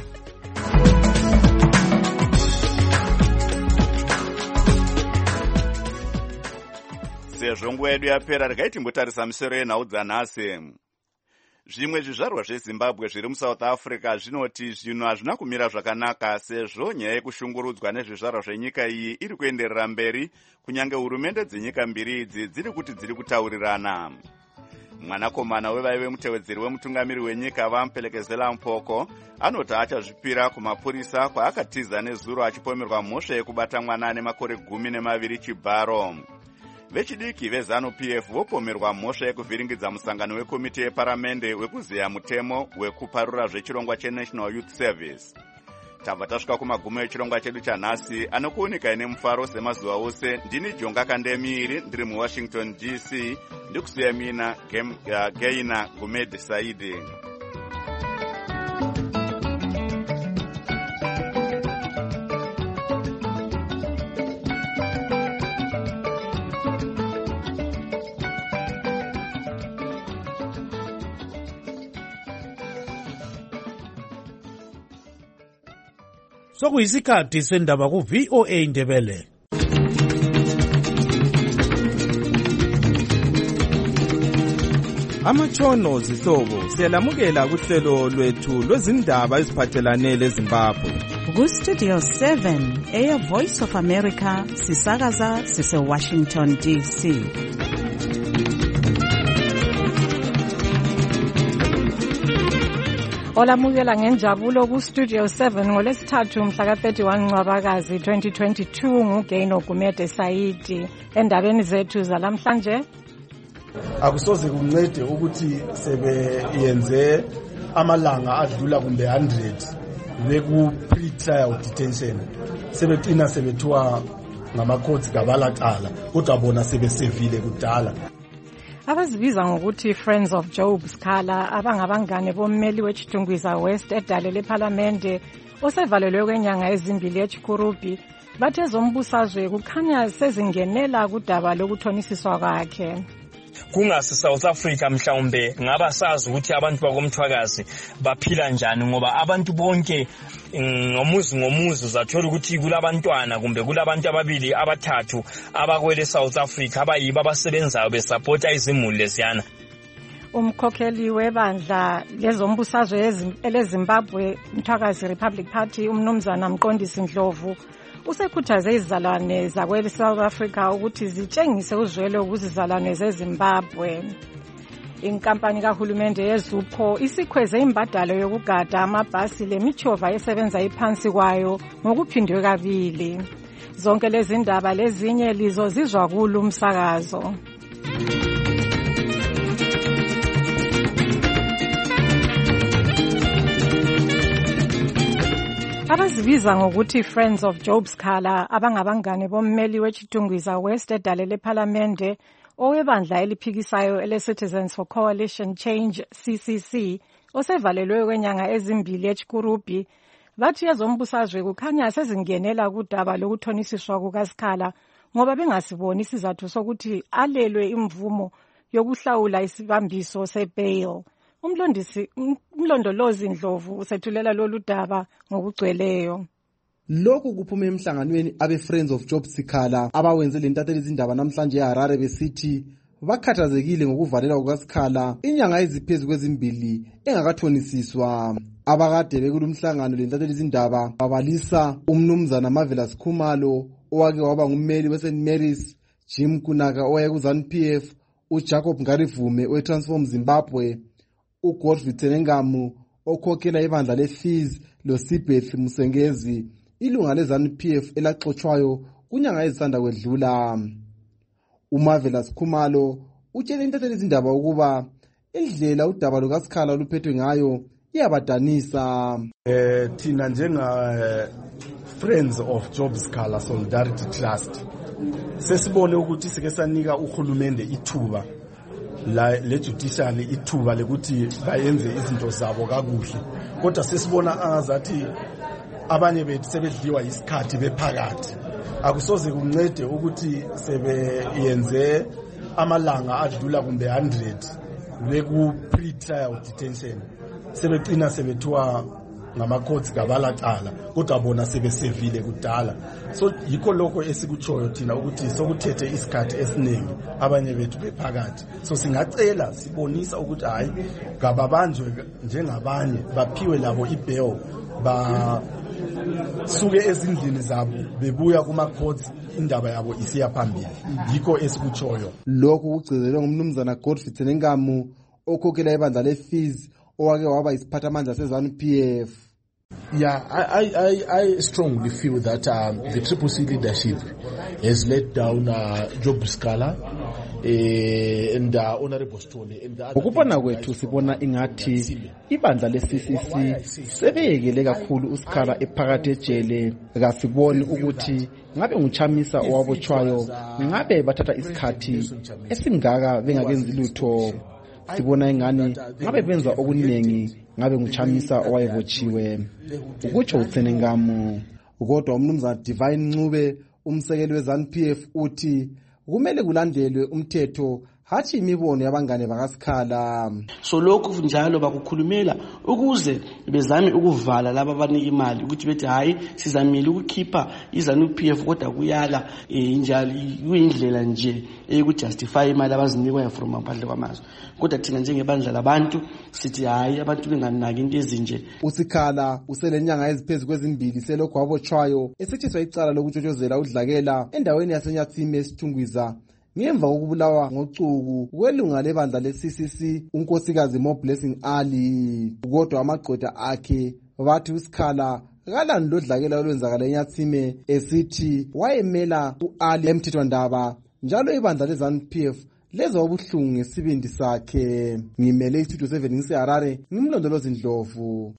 Sezvo nguva yedu yapera, regai timbotarisa misoro yenhau dzanhasi. Zvimwe zvizvarwa zveZimbabwe zviri muSouth Africa zvinoti zvinhu hazvina kumira zvakanaka, sezvo nyaya yekushungurudzwa nezvizvarwa zvenyika iyi iri kuenderera mberi, kunyange hurumende dzenyika mbiri idzi dziri kuti dziri kutaurirana. Mwanakomana wevaive mutevedzeri wemutungamiri wenyika vaMphelekezela Mpoko anoti achazvipira kumapurisa kwaakatiza nezuro achipomerwa mhosva yekubata mwana ane makore gumi nemaviri chibharo. Vechidiki veZanu-P F vopomerwa mhosva yekuvhiringidza musangano wekomiti yeparamende wekuzeya mutemo wekuparura zvechirongwa cheNational Youth Service. tabva tasvika kumagumo echirongwa chedu chanhasi anokuoneka ine mufaro semazuva ose. Ndini Jonga Kandemiri ndiri muwashington D C ndikusiya mina Gaina Gumede Saidi. Sokuyisikhathi sendaba ku V O A Ndebele. Amatshono zihlobo siyalamukela kuhlelo lwethu lwezindaba eziphathelane leZimbabwe. Ku Studio seven, Air Voice of America, sisakaza sise Washington D C. Olamukela ngenjabulo ku Studio seven ngolesithathu mhla ka thirty-one Ncwabakazi twenty twenty-two nguGaino Gumede Saidi. Endabeni zethu zalamhlanje akusoze kuncede ukuthi sebe yenze amalanga adlula kumbe one hundred beku pre-trial detention, sebeqina sebethiwa ngamakhosi gabalaqala kodwa bona sebesevile kudala. Abazibiza ngokuthi Friends of Job Sikhala abangabangane bommeli wechitungwiza West edale leParliamente osevalelwe kwenyanga ezimbili eChikurubi bathe zombusazwe kukhanya sezingenela kudaba lokuthonisiswa kwakhe. Kungasi South Africa mhlawumbe ngaba sazi ukuthi abantu bakomthwakazi baphila njani, ngoba abantu bonke ngomuzi ngomuzi uzathola ukuthi kulabantwana kumbe kulabantu ababili abathathu abakwele South Africa abayibo abasebenzayo besupporta izimuli leziyana. Umkhokheli webandla lezombusazwe eleZimbabwe Mthwakazi Republic Party umnumzana Mqondisi Ndlovu usekhuthaze izizalwane zakwele South Africa ukuthi zitshengise uzwelo kuzizalwane zeZimbabwe. Inkampani kahulumende yeZupco isikhweze imbadalo yokugada amabhasi lemichova esebenza iphansi kwayo ngokuphindwe kabili. Zonke lezi ndaba lezinye lizo zizwa kulo umsakazo. Abazibiza ngokuthi Friends of Job Sikhala abangabangane bommeli wechitungwiza West edale leParliamente owebandla eliphikisayo ele-Citizens for Coalition Change C C C osevalelwe kwenyanga ezimbili eChikurubi bathi ezombusazwe kukhanya sezingenela kudaba lokuthonisiswa kukaSikhala ngoba bengasiboni isizathu sokuthi alelwe imvumo yokuhlawula isibambiso sebail. Umlondisi umlondolozi Ndlovu usethulela lolu daba ngokugcweleyo. Lokhu kuphuma emhlanganweni abe Friends of Job Sikhala abawenze lentatheli izindaba namhlanje eHarare besithi bakhathazekile ngokuvalelwa kukaSikhala inyanga eziphezulu kwezimbili engakathonisiswa. Abakade bekulumhlangano lentatheli izindaba babalisa umnumzana Marvelous Khumalo owake waba ngummeli weSaint Mary's, Jim Kunaka owayekuZANU P F, uJacob Ngarivume weTransform Zimbabwe, uGodfrey Tsenengamu okhokhela ibandla leFizz loSibeth Musengezi ilunga leZANU P F elaxoxwayo kunyanga ezisanda kwedlula. uMarvelous Khumalo utshele intatheli izindaba ukuba indlela udaba lukaSikhala luphethwe ngayo iyabadanisa. Eh thina njenga Friends of Job Sikhala Solidarity Trust sesibone ukuthi sike sanika uhulumende ithuba la le judiciary ithuba lekuthi bayenze izinto zabo kakuhle, kodwa sesibona angazathi abanye bethu sebedliwa isikhathi bephakathi. Akusoze kuncede ukuthi sebe yenze amalanga adlula kumbe one hundred beku pre-trial detention, sebeqina sebethiwa ngamakhosi gabalaqala kodwa bona sebesevile kudala. So yikho lokho esikutshoyo thina ukuthi sokuthethe isikhathi esiningi abanye bethu bephakathi. So singacela sibonisa ukuthi hayi ngababanjwe njengabanye baphiwe labo ibail ba suke ezindlini zabo bebuya kumakhosi indaba yabo isiya phambili. Yikho esikutshoyo. Lokhu kugcizelwe ngumnumzana Godfrey Tsenengamu okhokhela ibandla leFizz owake waba isiphathamandla seZANU P F. Yeah, I, I, I strongly feel that um, the Triple C leadership has let down uh, Job Sikhala. eh and uh, honorable Stone and the ukubona kwethu sibona ingathi ibandla le-C C C sebeyekele kakhulu uSikhala ephakathi ejele kasiboni ukuthi ngabe nguchamisa owabotshwayo ngabe bathatha isikhathi esingaka bengakenzi lutho sibona ingani ngabe benza okuningi ngabe nguchamisa owayevotshiwe ukutsho utsenengamu kodwa umnumzana Divine Ncube umsekeli we-ZANU-P F uthi kumele kulandelwe umthetho hathi imibono yabangane bakaSikhala. So lokhu njalo bakukhulumela ukuze bezame ukuvala laba abanika imali ukuthi bethi hayi sizamile ukukhipha iZANU-P F kodwa kuyala njalo kuyindlela nje eyokujustify imali abazinikwa from amaphandle kwamazwe. Kodwa thina njengebandla labantu sithi hayi abantu benganaki into ezinje. uSikhala uselenyanga eziphezulu kwezimbili selokhu wabotshwayo esetshiswa icala lokutshotshozela udlakela endaweni yaseNyathime esithungwiza ngemva kokubulawa ngocuku kwelunga lebandla le-C C C unkosikazi Mo Blessing Ali. Kodwa amagqwetha akhe bathi uSikhala kalani lodlakela olwenzakala eNyathime esithi wayemela u-Ali emthethwandaba njalo ibandla le-ZANU-P F lezwa ubuhlungu ngesibindi sakhe. Ngimele istudio seven ngiseHarare ngimlondolozi Ndlovu.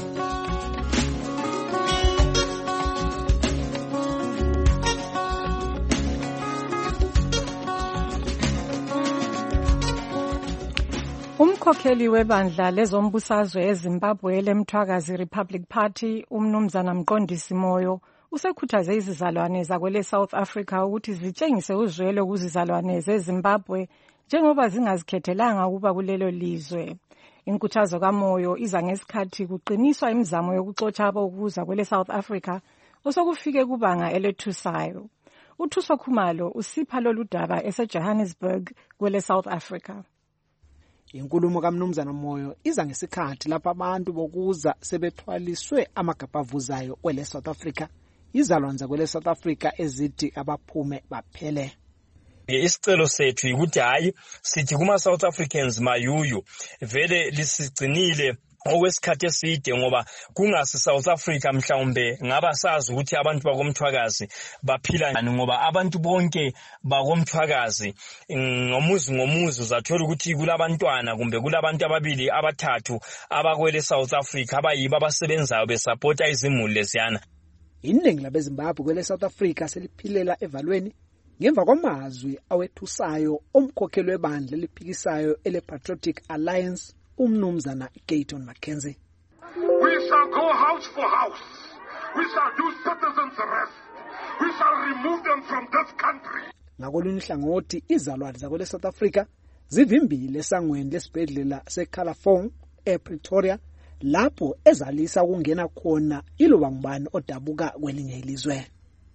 Umkhokheli webandla lezombusazwe eZimbabwe leMthwakazi Republic Party umnumzana Mqondisi Moyo usekhuthaze izizalwane zakwele South Africa ukuthi zitshengise uzwelo kuzizalwane zeZimbabwe njengoba zingazikhethelanga ukuba kulelo lizwe. Inkuthazo kaMoyo iza ngesikhathi kuqiniswa imizamo yokuxotsha abokuza kwele South Africa osokufike kubanga elethusayo. uThuso Khumalo usipha lolu daba eseJohannesburg kwele South Africa. Inkulumo kaMnumzana Moyo iza ngesikhathi lapha abantu bokuza sebethwaliswe amagabha avuzayo kwele South Africa izalwanza kwele South Africa ezithi abaphume baphele. Isicelo sethu ukuthi hayi sithi kuma South Africans mayuyu vele lisigcinile okwesikhathi eside ngoba kungasi South Africa mhlawumbe ngaba sazi ukuthi abantu bakomthwakazi baphila njani ngoba abantu bonke bakomthwakazi ngomuzi ngomuzi uzathola ukuthi kulabantwana kumbe kulabantu ababili abathathu abakwele South Africa abayiba abasebenzayo besupporta izimuli lesiyana. Iningi labeZimbabwe kwele South Africa seliphilela evalweni ngemva kwamazwi awethusayo omkhokheli webandla eliphikisayo ele Patriotic Alliance umnumzana Gayton Mackenzie. We shall go house for house. We shall do citizens arrest. We shall remove them from this country. Ngakolunye ihlangothi izalwane zakwele South Africa zivimbile esangweni lesibhedlela seCalafong ePretoria lapho ezalisa ukungena khona iloba ngubani odabuka kwelinye ilizwe.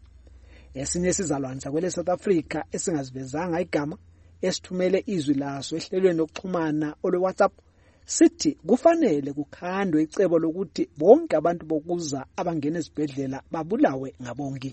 Esinye sizalwane zakwele South Africa esingazivezanga igama esithumele izwi laso ehlelweni lokuxhumana olweWhatsApp sithi kufanele kukhandwe icebo lokuthi bonke abantu bokuza abangena ezibhedlela babulawe ngabongi.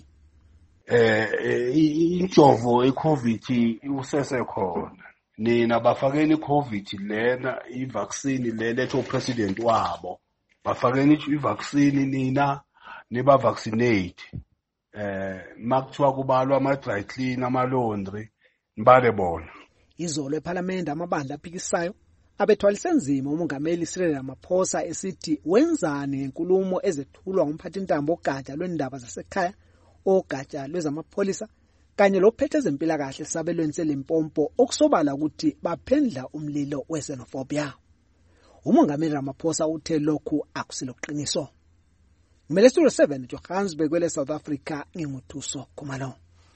Eh injovo eCovid usese khona. Nina bafakeni iCovid lena ivaccine le letho president wabo. Bafakeni ivaccine nina niba vaccinate. Eh makuthiwa kubalwa ama dry clean ama laundry nibale bona. Izolo eParliament amabandla aphikisayo abethwalise nzima umongameli Cyril Ramaphosa esithi wenzani ngenkulumo ezethulwa ngumphathi intambo ogatsha lwendaba zasekhaya ogatsha lwezamapholisa kanye lophethe ezempilakahle sabelweni seLimpopo okusobala ukuthi baphendla umlilo wesenofobia. Umongameli Ramaphosa uthe lokhu akusiloqiniso. Ngimele Studio seven Johannesburg kwele South Africa nginguthuso Khumalo.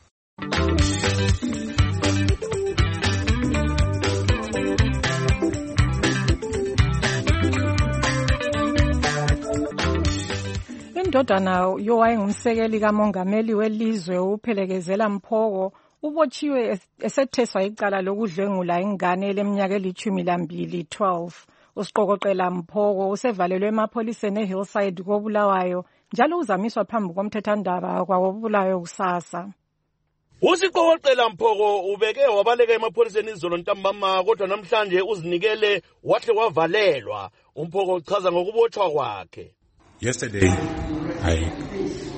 Indodana yowayengumsekeli kamongameli welizwe uPhelekezela Mphoko ubotshiwe esetheswa icala lokudlwengula ingane leminyaka elithumi lambili twelve. Usiqokoqela Mphoko usevalelwe emapholiseni eHillside koBulawayo njalo uzamiswa phambi komthethandaba kwakoBulawayo kusasa. Usiqokoqela Mphoko ubeke wabaleka emapholiseni izolo ntambama kodwa namhlanje uzinikele wahle wavalelwa. Umphoko uchaza ngokubotshwa kwakhe. Yesterday, I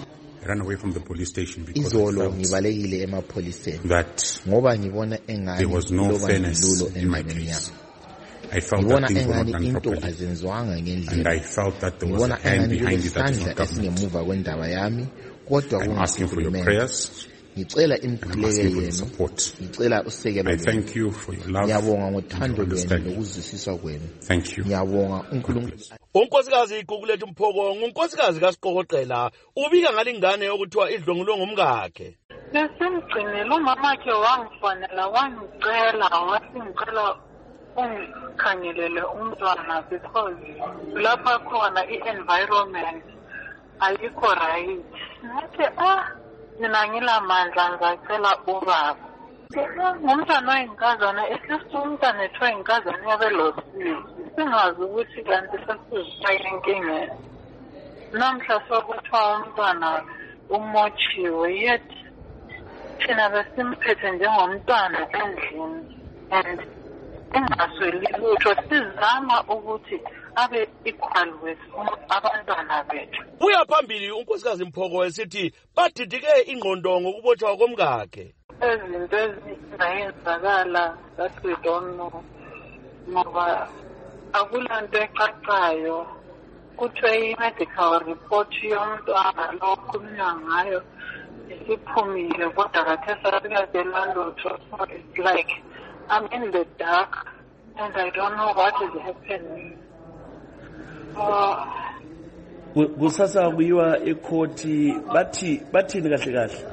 ran away from the police station because izolo I felt ngibalekile emapholiseni that ngoba ngibona engani there was no loba fairness ngidlulo in my endlebeni case. yami. I felt Ngibona that things were not engani done into properly. azenziwanga And ngendlela. I felt that there was a Ngibona hand engani behind it that is kulesandla not government. esingemuva kwendaba yami kodwa I'm asking for your kungahulumende. prayers. Ngicela And I'm imphileko asking for your yenu. support. Ngicela usekelo I lwenu. thank you for your love Ngiyabonga and ngothando your lwenu understanding. lokuzwisisa kwenu. Thank you. Ngiyabonga uNkulunkulu. unkosikazi igugulethu Mphoko ngunkosikazi kaSiqokoqela ubika ngalingane okuthiwa idlongulwe ngumkakhe. Besimgcinile umamakhe wangifonela wangicela wasingicela ungikhangelele umntwana because lapha khona i-environment ayikho right. Ngathi ah mina ngilamandla ngizacela ubaba. Ngumntwana oyinkazana esithi umntwana ethiwa inkazana yabelosiwe singazi ukuthi kanti sesizifake enkingeni. Namhla sokuthiwa umntwana umotshiwe yet thina besimphethe njengomntwana endlini and engasweli lutho sizama ukuthi abe equal with abantwana bethu. Buya phambili unkosikazi Mphoko esithi badidike ingqondo ngokubotshwa komkakhe. Ezinto ezingayenzakala that we don't know ngoba akulanto ecacayo kuthiwe i-medical report yomntwana lo okhulunywa ngayo isiphumile kodwa kathesi asikazelwa lutho. So it's like I'm in the dark and I don't know what is happening. Uh, kusasa kuyiwa ekhoti bathi bathini kahle kahle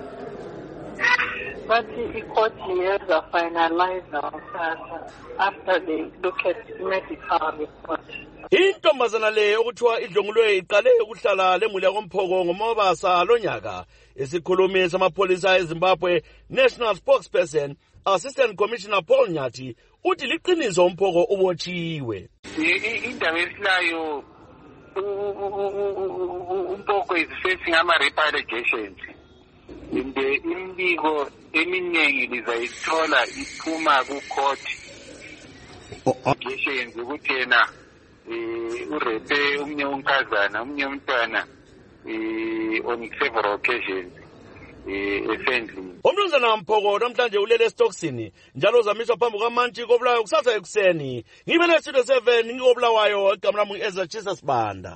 bathi ikhoti yeza finalize kusasa after they look at the medical report. Intombazana le okuthiwa idlongulwe iqale ukuhlala lemuli yakoMphoko ngomabasa lonyaka. Isikhulumi samapholisa eZimbabwe National Spokesperson Assistant Commissioner Paul Nyathi uthi liqiniso uMphoko ubotshiwe. Indaba esilayo uMphoko is facing ama-rape allegations. Inde imbiko eminingi lizayithola iphuma ku-court allegations ukuthi yena urepe umnye unkazana umnye umntwana on several occasions esendlini. Umnumzana Mphoko namhlanje ulele eStocksini njalo uzamiswa phambi kwaMantshi kobulawayo kusasa ekuseni. Ngibele Studio seven ngikobulawayo igama lami Ezra Jesus Banda.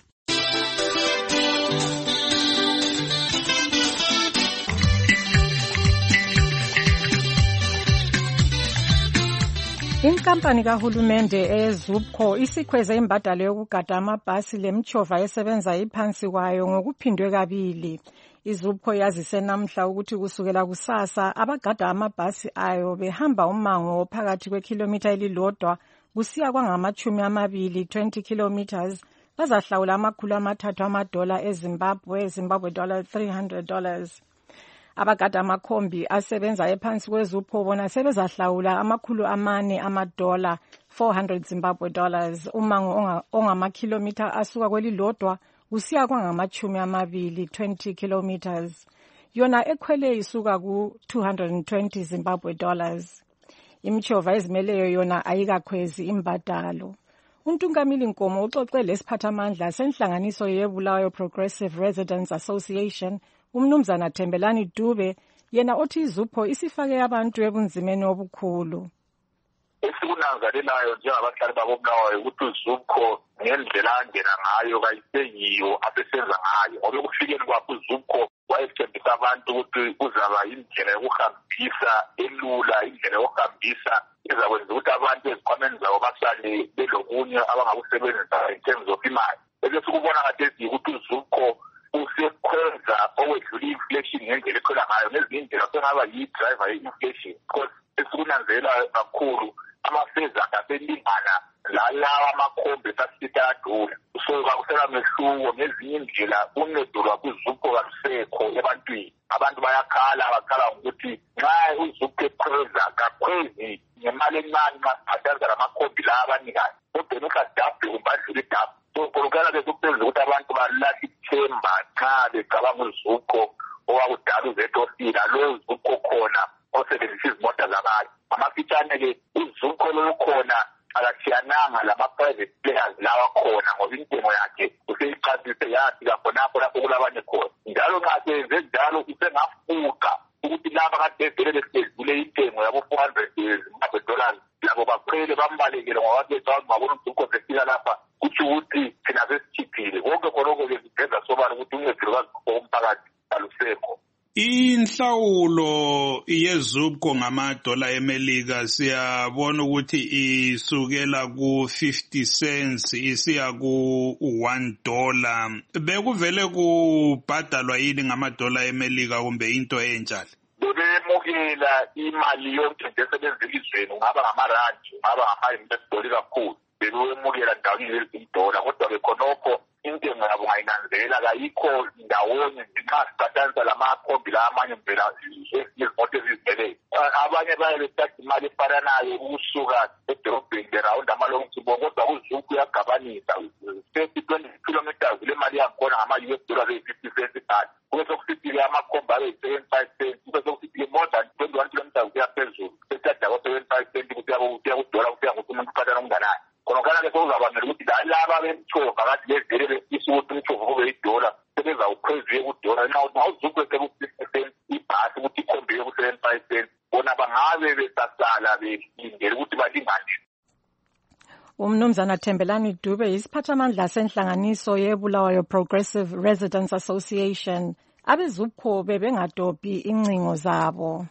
Inkampani kahulumende eZupco isikhweze imbadalo yokugada amabhasi lemchova esebenza iphansi kwayo ngokuphindwe kabili. iZupco yazise namhla ukuthi kusukela kusasa abagada amabhasi ayo behamba umango phakathi kwekilometer elilodwa kusiya kwangamachumi amabili twenty kilometers bazahlawula amakhulu amathathu amadola eZimbabwe Zimbabwe dollar three hundred dollars. Abagada amakhombi asebenza ephansi kweZupco bona sebezahlawula amakhulu amane amadola four hundred Zimbabwe dollars umango ongamakhilometer asuka kwelilodwa kusiya kwangamachumi amabili twenty kilometers. Yona ekhwele isuka ku two hundred twenty Zimbabwe dollars. Imchova ezimeleyo yona ayikakhwezi imbadalo. Untungamili Nkomo uxoxele isiphathamandla senhlanganiso yeBulawayo Progressive Residents Association umnumzana Thembelani Dube yena othi iZupco isifake abantu ebunzimeni obukhulu. Esikunanzelelayo njengabahlali bakobulawayo ukuthi uZupco ngendlela angena ngayo kayiseyiyo abesenza ngayo ngoba ekufikeni kwakho uZupco wayethembisa abantu ukuthi uzaba indlela yokuhambisa elula indlela yokuhambisa ezakwenza ukuthi abantu ezikhwameni zabo basale belokunye abangakusebenzisa in terms of imali. Bese sikubona kathesi ukuthi uZupco usekhwenza okwedlula inflation ngendlela ekhwela ngayo nezinye indlela sengaba yi-driver ye-inflation because esikunanzelela kakhulu amafeza aselingana lalawa amakhombi esasithi ayadula. So kakusela mehluko ngezinye indlela uncedo lwakuZupco kalusekho ebantwini. Abantu bayakhala bakhala ngokuthi nxa uZupco ekhweza kakhwezi ngemali encane nxa siphathanisa lamakhombi la abanikayo kodwa nokadabhe kumbadlula idabhe. So kolokala-ke kusenza ukuthi abantu balahla ithemba nxa becabanga uZupco owakudala uzetofila lo uZupco khona osebenzisa izimota zabantu. Amafitshane-ke uZupco lokhona akachiyananga lama-private players lawa khona ngoba intengo yakhe useyiqasise yafika khonapho lapho kulabanye khona njalo nxa senze njalo usengafuqa ukuthi laba kade vele besedlule intengo yabo-four hundred Zimbabwe dollars labo baphele bambalekele ngoba becawa ngabona umduko sefika lapha kutsho ukuthi thina sesithiphile konke khonoko-ke sigeza sobala ukuthi uncedulokazi omphakathi alusekho. Inhlawulo yezubko ngamadola eMelika siyabona ukuthi isukela ku fifty cents isiya ku one dollar. Bekuvele kubhadalwa yini ngamadola eMelika kumbe into enjalo? Bebemukela imali yonke nje esebenzisweni kungaba ngamarandi kungaba ngama-U S dollar kakhulu. Bebemukela ndawonye idola kodwa ke khonokho intengo yabo ngayinanzela kayikho ndawonye nxa siqathanisa lamakhombi la amanye mvela izimoto eziziveleyo abanye baye bethatha imali efananayo ukusuka edorobheni berawundi amalongitsibo kodwa kuzuku uyagabanisa thirty twenty kilometers le mali yakhona ngama-U S dollars eyi-fifty cents kati kube sokusithi-ke amakhombi abe-seventy-five cents kube sokusithi-ke more than twenty-one kilometers kuya phezulu sethatha ko-seventy-five cents kuya kudola kuya ukuthi umuntu ukhathana okunganani khonokana-ke sokuzabangela ukuthi laba bemthova kade bevele befisa ukuthi umthova kube yidola sebezawukhweziye kudola nxa uzuku eseku-fifty cents ibhasi ukuthi ikhombiye ku-seventy-five cents bona bangabe besasala belindele ukuthi balingane. Umnumzana Thembelani Dube yisiphathamandla senhlanganiso yeBulawayo Progressive Residents Association. Abezubko bebengadophi incingo zabo.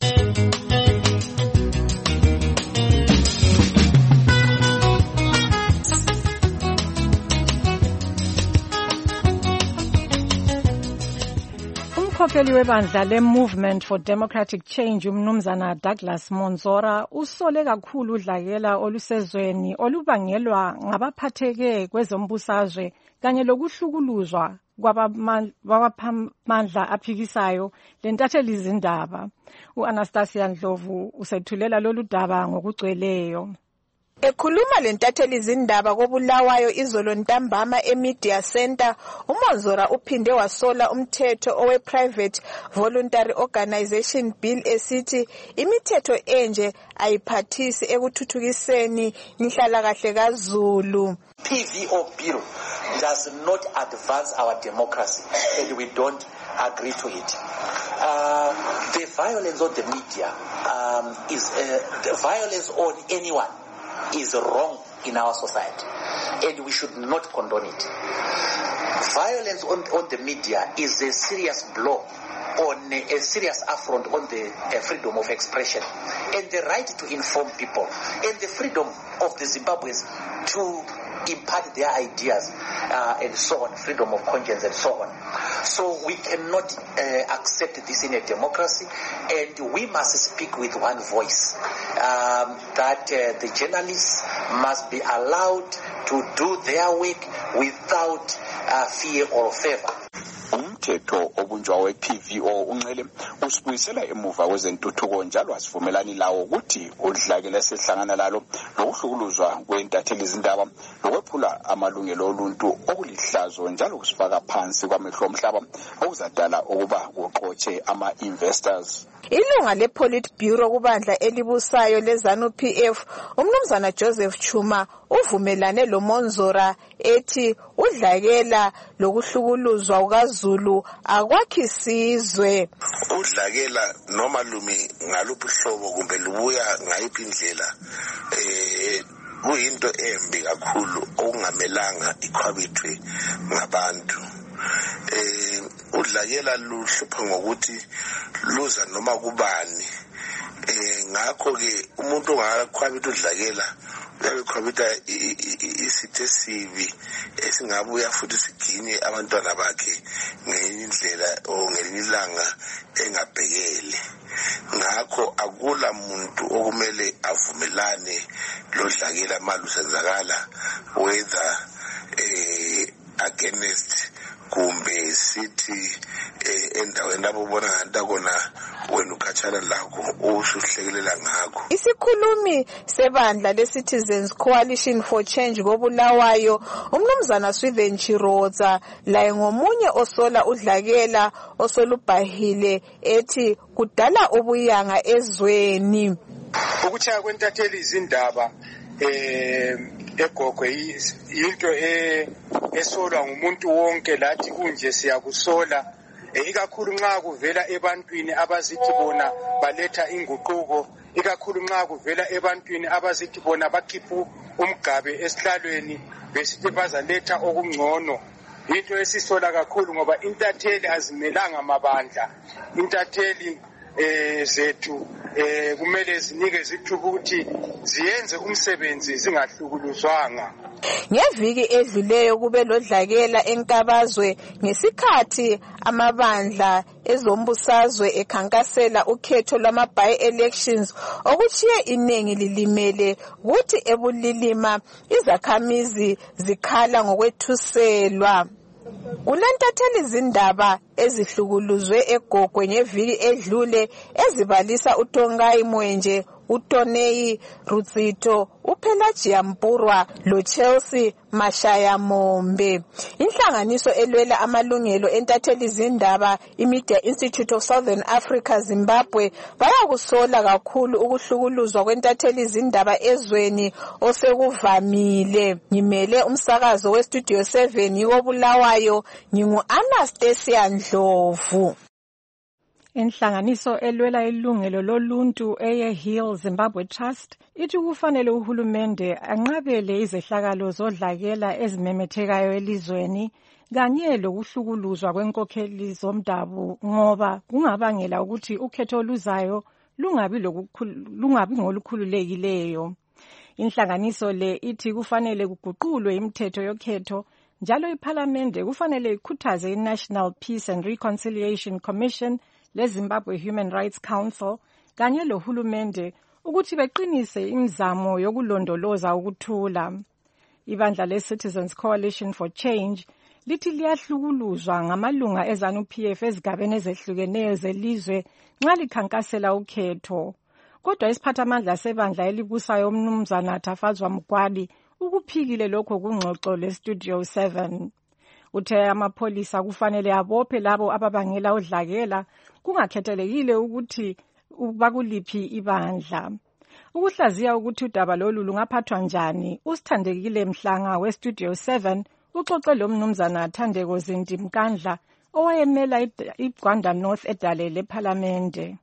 Umkhokheli webandla le-Movement for Democratic Change umnumzana Douglas Monzora usole kakhulu udlakela olusezweni olubangelwa ngabaphatheke kwezombusazwe kanye lokuhlukuluzwa kwabaphamandla aphikisayo lentatheli izindaba. U-Anastasia Ndlovu usethulela lolu daba ngokugcweleyo. Ekhuluma lentatheli izindaba koBulawayo izolo ntambama eMedia Center, uMonzora uphinde wasola umthetho owe Private Voluntary Organization Bill esithi imithetho enje ayiphathisi ekuthuthukiseni inhlalakahle kaZulu. P V O bill does not advance our democracy and we don't agree to it. Uh, the violence on the media um, is uh, the violence on anyone is wrong in our society and we should not condone it. Violence on, on the media is a serious blow on a, a serious affront on the uh, freedom of expression and the right to inform people and the freedom of the Zimbabweans to impart their ideas uh, and so on, freedom of conscience and so on. So we cannot uh, accept this in a democracy and we must speak with one voice, um, that uh, the journalists must be allowed to do their work without uh, fear or favor. Umthetho obunjwa we-P V O unxele usibuyisela emuva kwezentuthuko njalo asivumelani lawo ukuthi udlakela sehlangana lalo lokuhlukuluzwa kwentatheli izindaba lokwephula amalungelo oluntu okulihlazo njalo kusifaka phansi kwamehlo omhlaba okuzadala ukuba kuxotshe ama-investors. Ilunga le-Politburo kubandla elibusayo le-ZANU-P F umnumzana Joseph Chuma uvumelane lo Monzora ethi udlakela lokuhlukuluzwa ukaZulu akwakhisizwe. Udlakela noma lumi ngaluphi hlobo kumbe lubuya ngayiphi indlela eh kuyinto embi kakhulu okungamelanga ikhwabithwe ngabantu. Eh udlakela luhlupha ngokuthi luza noma kubani eh ngakho ke umuntu ongakhwabitha udlakela uyabekhwabitha isithe esibi esingabuya futhi siginye abantwana bakhe ngenye indlela o ngelinye ilanga engabhekele. Ngakho akula muntu okumele avumelane lodlakela malusenzakala whether eh against kumbe sithi endaweni lapho ubona nganta kona wena ukhatshana lakho usuhlekelela ngakho. Isikhulumi sebandla le-Citizens Coalition for Change koBulawayo umnumzana Swithen Chiroza laye ngomunye osola udlakela osolubhahile ethi kudala ubuyanga ezweni. Ukuchaya kwentatheli izindaba eh egogwe into esolwa ngumuntu wonke lathi kunje siyakusola ikakhulu nxa kuvela ebantwini abazithi bona baletha inguquko ikakhulu nxa kuvela ebantwini abazithi bona bakhipha umgabe esihlalweni besithi bazaletha okungcono into esisola kakhulu ngoba intatheli azimelanga mabandla intatheli eh zethu eh kumele zinike zithuba ukuthi ziyenze umsebenzi zingahlukuluzwanga. Ngeviki edluleyo kube lodlakela enkabazwe ngesikhathi amabandla ezombusazwe ekhankasela ukhetho lwama by elections okuchiye inengi lilimele ukuthi ebulilima izakhamizi zikhala ngokwethuselwa. Kulantatheli izindaba ezihlukuluzwe egogwe ngeviki edlule ezibalisa uTongai Mwenje, uToneyi Rutsito, uPelagia Mpurwa loChelsea Mashaya Mombe. Inhlanganiso elwela amalungelo entatheli izindaba iMedia Institute of Southern Africa Zimbabwe bayakusola kakhulu ukuhlukuluzwa kwentatheli izindaba ezweni osekuvamile. Ngimele umsakazo weStudio seven yobulawayo ngingu Anastasia Ndlovu. Inhlanganiso elwela ilungelo loluntu eye Heal Zimbabwe Trust ithi kufanele uhulumende anqabele izehlakalo zodlakela ezimemethekayo elizweni kanye lokuhlukuluzwa kwenkokheli zomdabu ngoba kungabangela ukuthi ukhetho oluzayo lungabi lungabi ngolukhululekileyo. Inhlanganiso le ithi kufanele kuguqulwe imithetho yokhetho njalo iParliament kufanele ikhuthaze iNational Peace and Reconciliation Commission leZimbabwe Human Rights Council kanye lohulumende ukuthi beqinise imizamo yokulondoloza ukuthula. Ibandla leCitizens Coalition for Change lithi liyahlukuluzwa ngamalunga eZANU-P F ezigabeni ezehlukeneyo zelizwe nxa likhankasela ukhetho. Kodwa isiphathamandla sebandla elibusayo umnumzana Thafazwa Mgwadi ukuphikile lokho kungxoxo leStudio seven. Uthe amapholisa kufanele abophe labo ababangela udlakela kungakhethelekile ukuthi bakuliphi ibandla. Ukuhlaziya ukuthi udaba lolu lungaphathwa njani, usithandekile Mhlanga weStudio seven uxoxe lo mnumzana Thandeko Zinti Mkandla owayemela iGwanda North edale leParliament.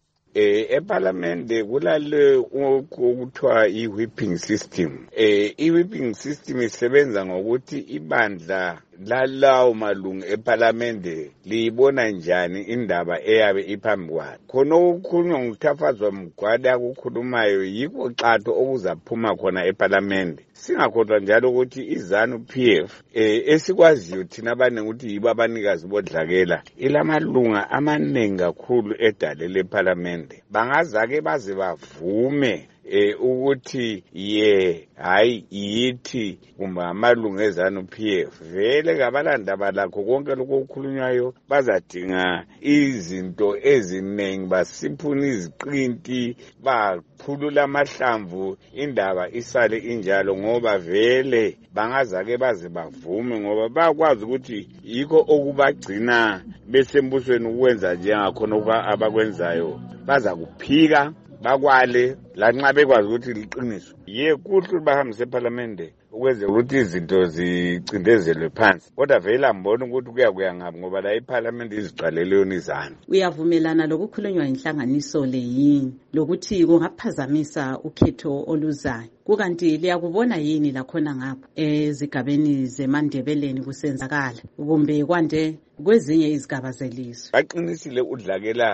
Eh eParliament kulale ukuthiwa i-whipping system. Eh i-whipping system isebenza ngokuthi ibandla lalawo malungu eParliament liyibona njani indaba eyabe iphambi kwalo. Khona ukukhulunywa nguThafazwa Mgwadi akukhulumayo yikho xatho okuzaphuma khona eParliament. Singakhohlwa njalo ukuthi iZANU-P F eh esikwaziyo thina abaningi ukuthi yibo abanikazi bodlakela ilamalunga amanengi kakhulu edale leParliament. Bangazake baze bavume eh ukuthi ye hayi yithi kumbe amalungu eZANU-P F vele kabalanda balakho konke lokho okukhulunywayo bazadinga izinto eziningi basiphuna iziqinti baphulula amahlamvu indaba isale injalo ngoba vele bangazake baze bavume ngoba bakwazi ukuthi yikho okubagcina besembusweni ukwenza njengakhona abakwenzayo baza kuphika bakwale lanxa bekwazi ukuthi liqiniso ye kuhle bahambise eParliament ukwenze ukuthi izinto zicindezelwe phansi kodwa vele ambona ukuthi kuya kuya ngabi ngoba la iParliament iziqalele yona izana. Uyavumelana lokukhulunywa inhlanganiso le yini lokuthi kungaphazamisa ukhetho oluzayo kukanti liyakubona yini lakhona ngapho ezigabeni zeMandebeleni kusenzakala kumbe kwande kwezinye izigaba zelizwe? Baqinisile udlakela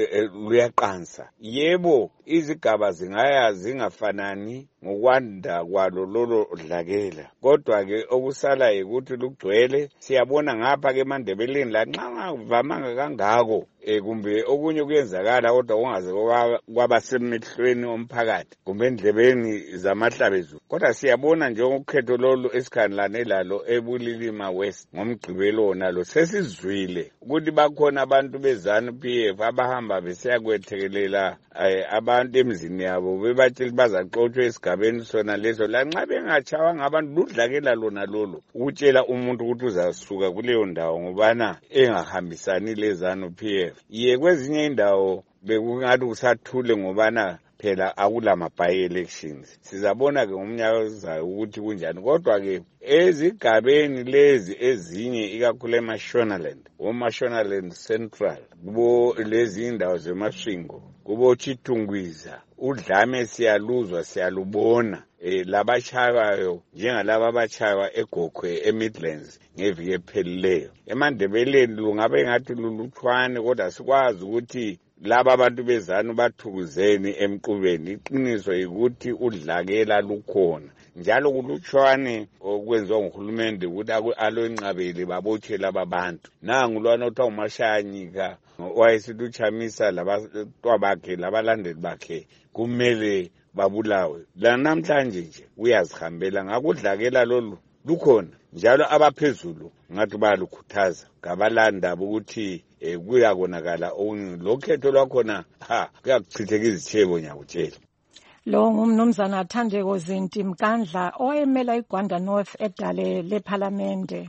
luyaqansa. Yebo izigaba zingaya zingafanani ngokwanda kwalo lolo dlakela kodwa ke okusala ukuthi lugcwele siyabona ngapha ke eMandebeleni la nxa ngavamanga kangako eh kumbe okunye kuyenzakala kodwa kungaze kwabasemehlweni omphakathi kumbe endlebeni zamahlabezu kodwa siyabona nje ukhetho lolu esikhangelane lalo eBulilima West ngomgqibelo nalo sesizwile ukuthi bakhona abantu beZANU-P F abahamba besiyakwethekelela abantu emzini yabo bebatshela bazaxoxwa esigabeni sona leso lanxa bengachawa ngabantu ludlakela lona lolo ukutshela umuntu ukuthi uzasuka kuleyo ndawo ngobana engahambisani leZANU-P F. Ye kwezinye indawo bekungathi usathule ngobana phela akulama by-elections. Sizabona-ke ngomnyaka ozayo ukuthi kunjani. Kodwa-ke ezigabeni lezi ezinye ikakhulu eMashonaland, oMashonaland Central, kubo lezi indawo zeMasvingo, kubo Chitungwiza, udlame siyaluzwa siyalubona. Eh labachayayo njengalabo abachayawa eGokhwe eMidlands ngeviki ephelileyo. EmaNdebeleni lungabe ngathi luluthwane kodwa sikwazi ukuthi laba abantu bezanu bathukuzeni emqubeni. Iqiniso ukuthi udlakela lukhona njalo kulutshwane okwenziwa nguhulumende ukuthi alwenqabele babotshe laba abantu. Nangu lwana othiwa uMashanyika wayesithi uchamisa labatwa bakhe labalandeli bakhe kumele babulawe. La namhlanje nje uyazihambela ngakudlakela lolu lukhona njalo abaphezulu ngathi bayalukhuthaza ngabalanda ukuthi eh, kuyakonakala lokhetho lwakhona ha kuyakuchitheka izithebo nyakutshela. Lo ngumnumzana Athandeko Zinti Mkandla owayemela iGwanda North edale lePhalamende.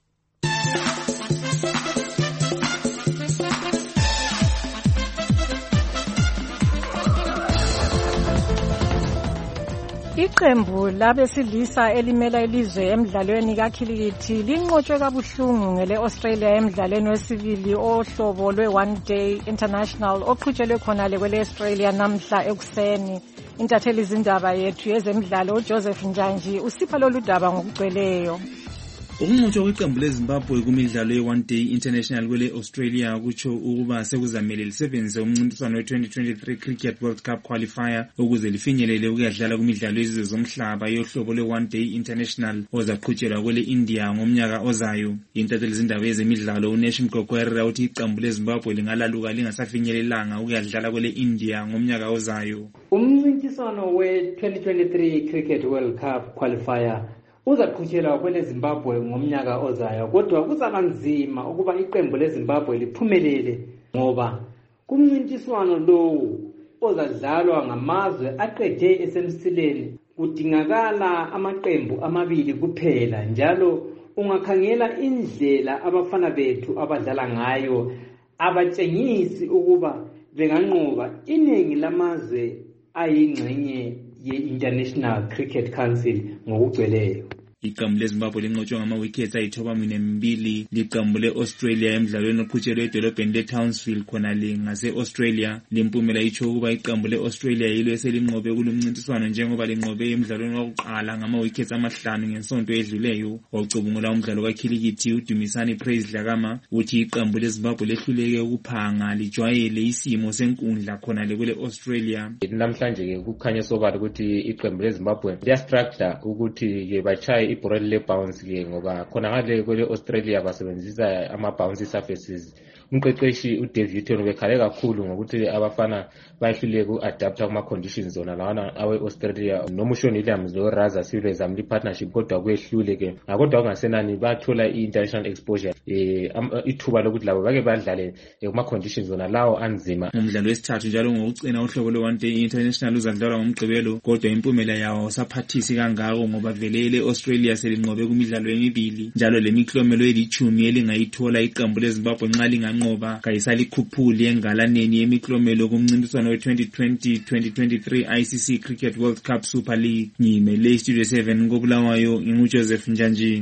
Iqembu labesilisa elimela ilizwe emidlalweni kakhilikithi linqotshwe kabuhlungu ngele Australia emidlalweni wesibili ohlobo lwe one day international oqhutshelwe khona le kwele Australia namhla ekuseni. Intatheli izindaba yethu yezemidlalo uJoseph Njanji usipha lolu daba ngokugcweleyo. Ukunqotshwa kweqembu leZimbabwe kumidlalo ye-one day international kwele Australia kutsho ukuba sekuzamele lisebenzise umncintiswano we-twenty twenty-three Cricket World Cup qualifier ukuze lifinyelele ukuyadlala kumidlalo yezizwe zomhlaba yohlobo lwe-one day international ozaqhutshelwa kwele India ngomnyaka ozayo. Intatheli izindaba yezemidlalo uNesh Mgogwerera uthi iqembu leZimbabwe lingalaluka lingasafinyelelanga ukuyadlala kwele India ngomnyaka ozayo. Umncintiswano we-twenty twenty-three Cricket World Cup qualifier uzaqhutshelwa kwele Zimbabwe ngomnyaka ozayo, kodwa kuzaba nzima ukuba iqembu leZimbabwe liphumelele ngoba kumncintiswano lo ozadlalwa ngamazwe aqede esemsileni kudingakala amaqembu amabili kuphela, njalo ungakhangela indlela abafana bethu abadlala ngayo abatshengisi ukuba benganqoba iningi lamazwe ayingxenye ye-International Cricket Council ngokugcweleyo. Iqembu leZimbabwe linqotshwe ngama-wickets ayithoba mine mbili liqembu le-Australia emidlalweni oqhutshelwe edolobheni le-Townsville khonale ngase-Australia. Limpumela itsho ukuba iqembu le-Australia yilo eselinqobe kulumncintiswano njengoba linqobe emidlalweni wokuqala ngama-wickets amahlanu ngensonto edluleyo. Wacubungula umdlalo kakhilikithi uDumisani Praise Dlakama uthi iqembu leZimbabwe lehluleke ukuphanga lijwayele isimo senkundla khonale kwele-Australia. Namhlanje-ke kukhanya sobala ukuthi iqembu leZimbabwe liyastruggle ukuthi ke bachaye ibhola le-bounce ke ngoba khona ngale kwele Australia basebenzisa ama-bouncy surfaces. Umqeqeshi uDavid ubekhale kakhulu ngokuthi abafana bayehluleke uku-adapta kuma-conditions zona lawana awe-Australia. Nomushon Williams lo-Raza Silva zamli partnership kodwa kwehluleke kodwa kungasenani bathola i-international exposure eh ithuba lokuthi labo bake badlale kuma-conditions zona lawo anzima. Umdlalo wesithathu njalo ngokucina uhlobo lwe-one day international uzadlalwa ngomgqibelo, kodwa impumela yawo saphathisi kangako ngoba vele le-Australia selinqobe kumidlalo emibili njalo lemiklomelo elichumi elingayithola iqembu leZimbabwe nxa linganqoba kayisalikhuphuli engalaneni yemiklomelo kumncintiswano we-twenty twenty twenty twenty-three I C C Cricket World Cup Super League. Ngimele Studio seven koBulawayo nginguJoseph Njanji.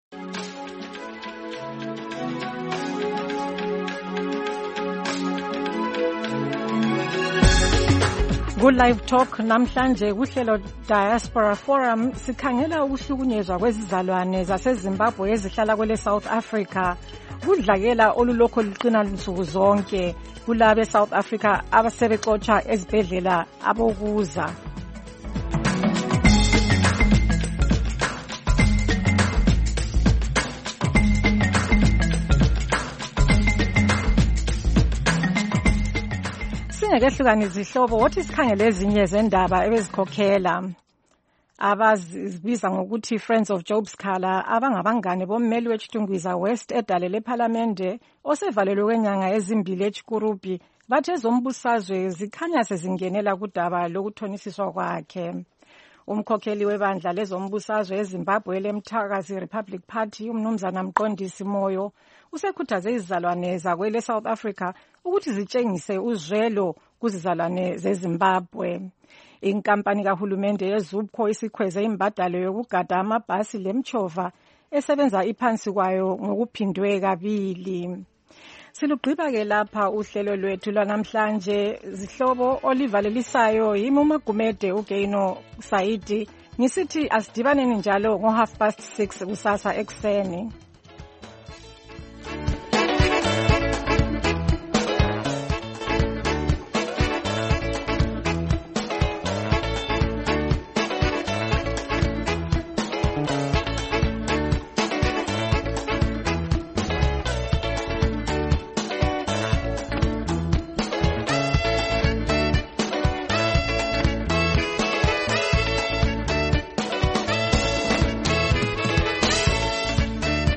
Good Live Talk namhlanje kuhlelo Diaspora Forum sikhangela ukuhlukunyezwa kwezizalwane zaseZimbabwe ezihlala kwele South Africa. Kudlakela olulokho liqina nsuku zonke kulabe South Africa abasebexotsha ezibhedlela abokuza. Singekehlukaniza ihlobo wothi sikhangele ezinye zendaba ebezikhokhela abazibiza ngokuthi Friends of Job Sikhala abangabangane bommeli weChitungwiza West edale lePhalamende osevalelwe kwenyanga ezimbili eChikurupi bathe zombusazwe zikhanya sezingenela kudaba lokuthonisiswa kwakhe. Umkhokheli webandla lezombusazwe eZimbabwe leMthakazi Republic Party umnumzana Mqondisi Moyo usekhuthaze izizalwane zakwele South Africa ukuthi zitshengise uzwelo kuzizalwane zeZimbabwe. Inkampani kahulumende yeZUPCO isikhweze imbadalo yokugada amabhasi lemchova esebenza iphansi kwayo ngokuphindwe kabili. Silugqiba-ke lapha uhlelo lwethu lwanamhlanje. Zihlobo olivalelisayo yimi uMagumede uGeino Saidi ngisithi asidibaneni njalo ngo half past six kusasa ekuseni.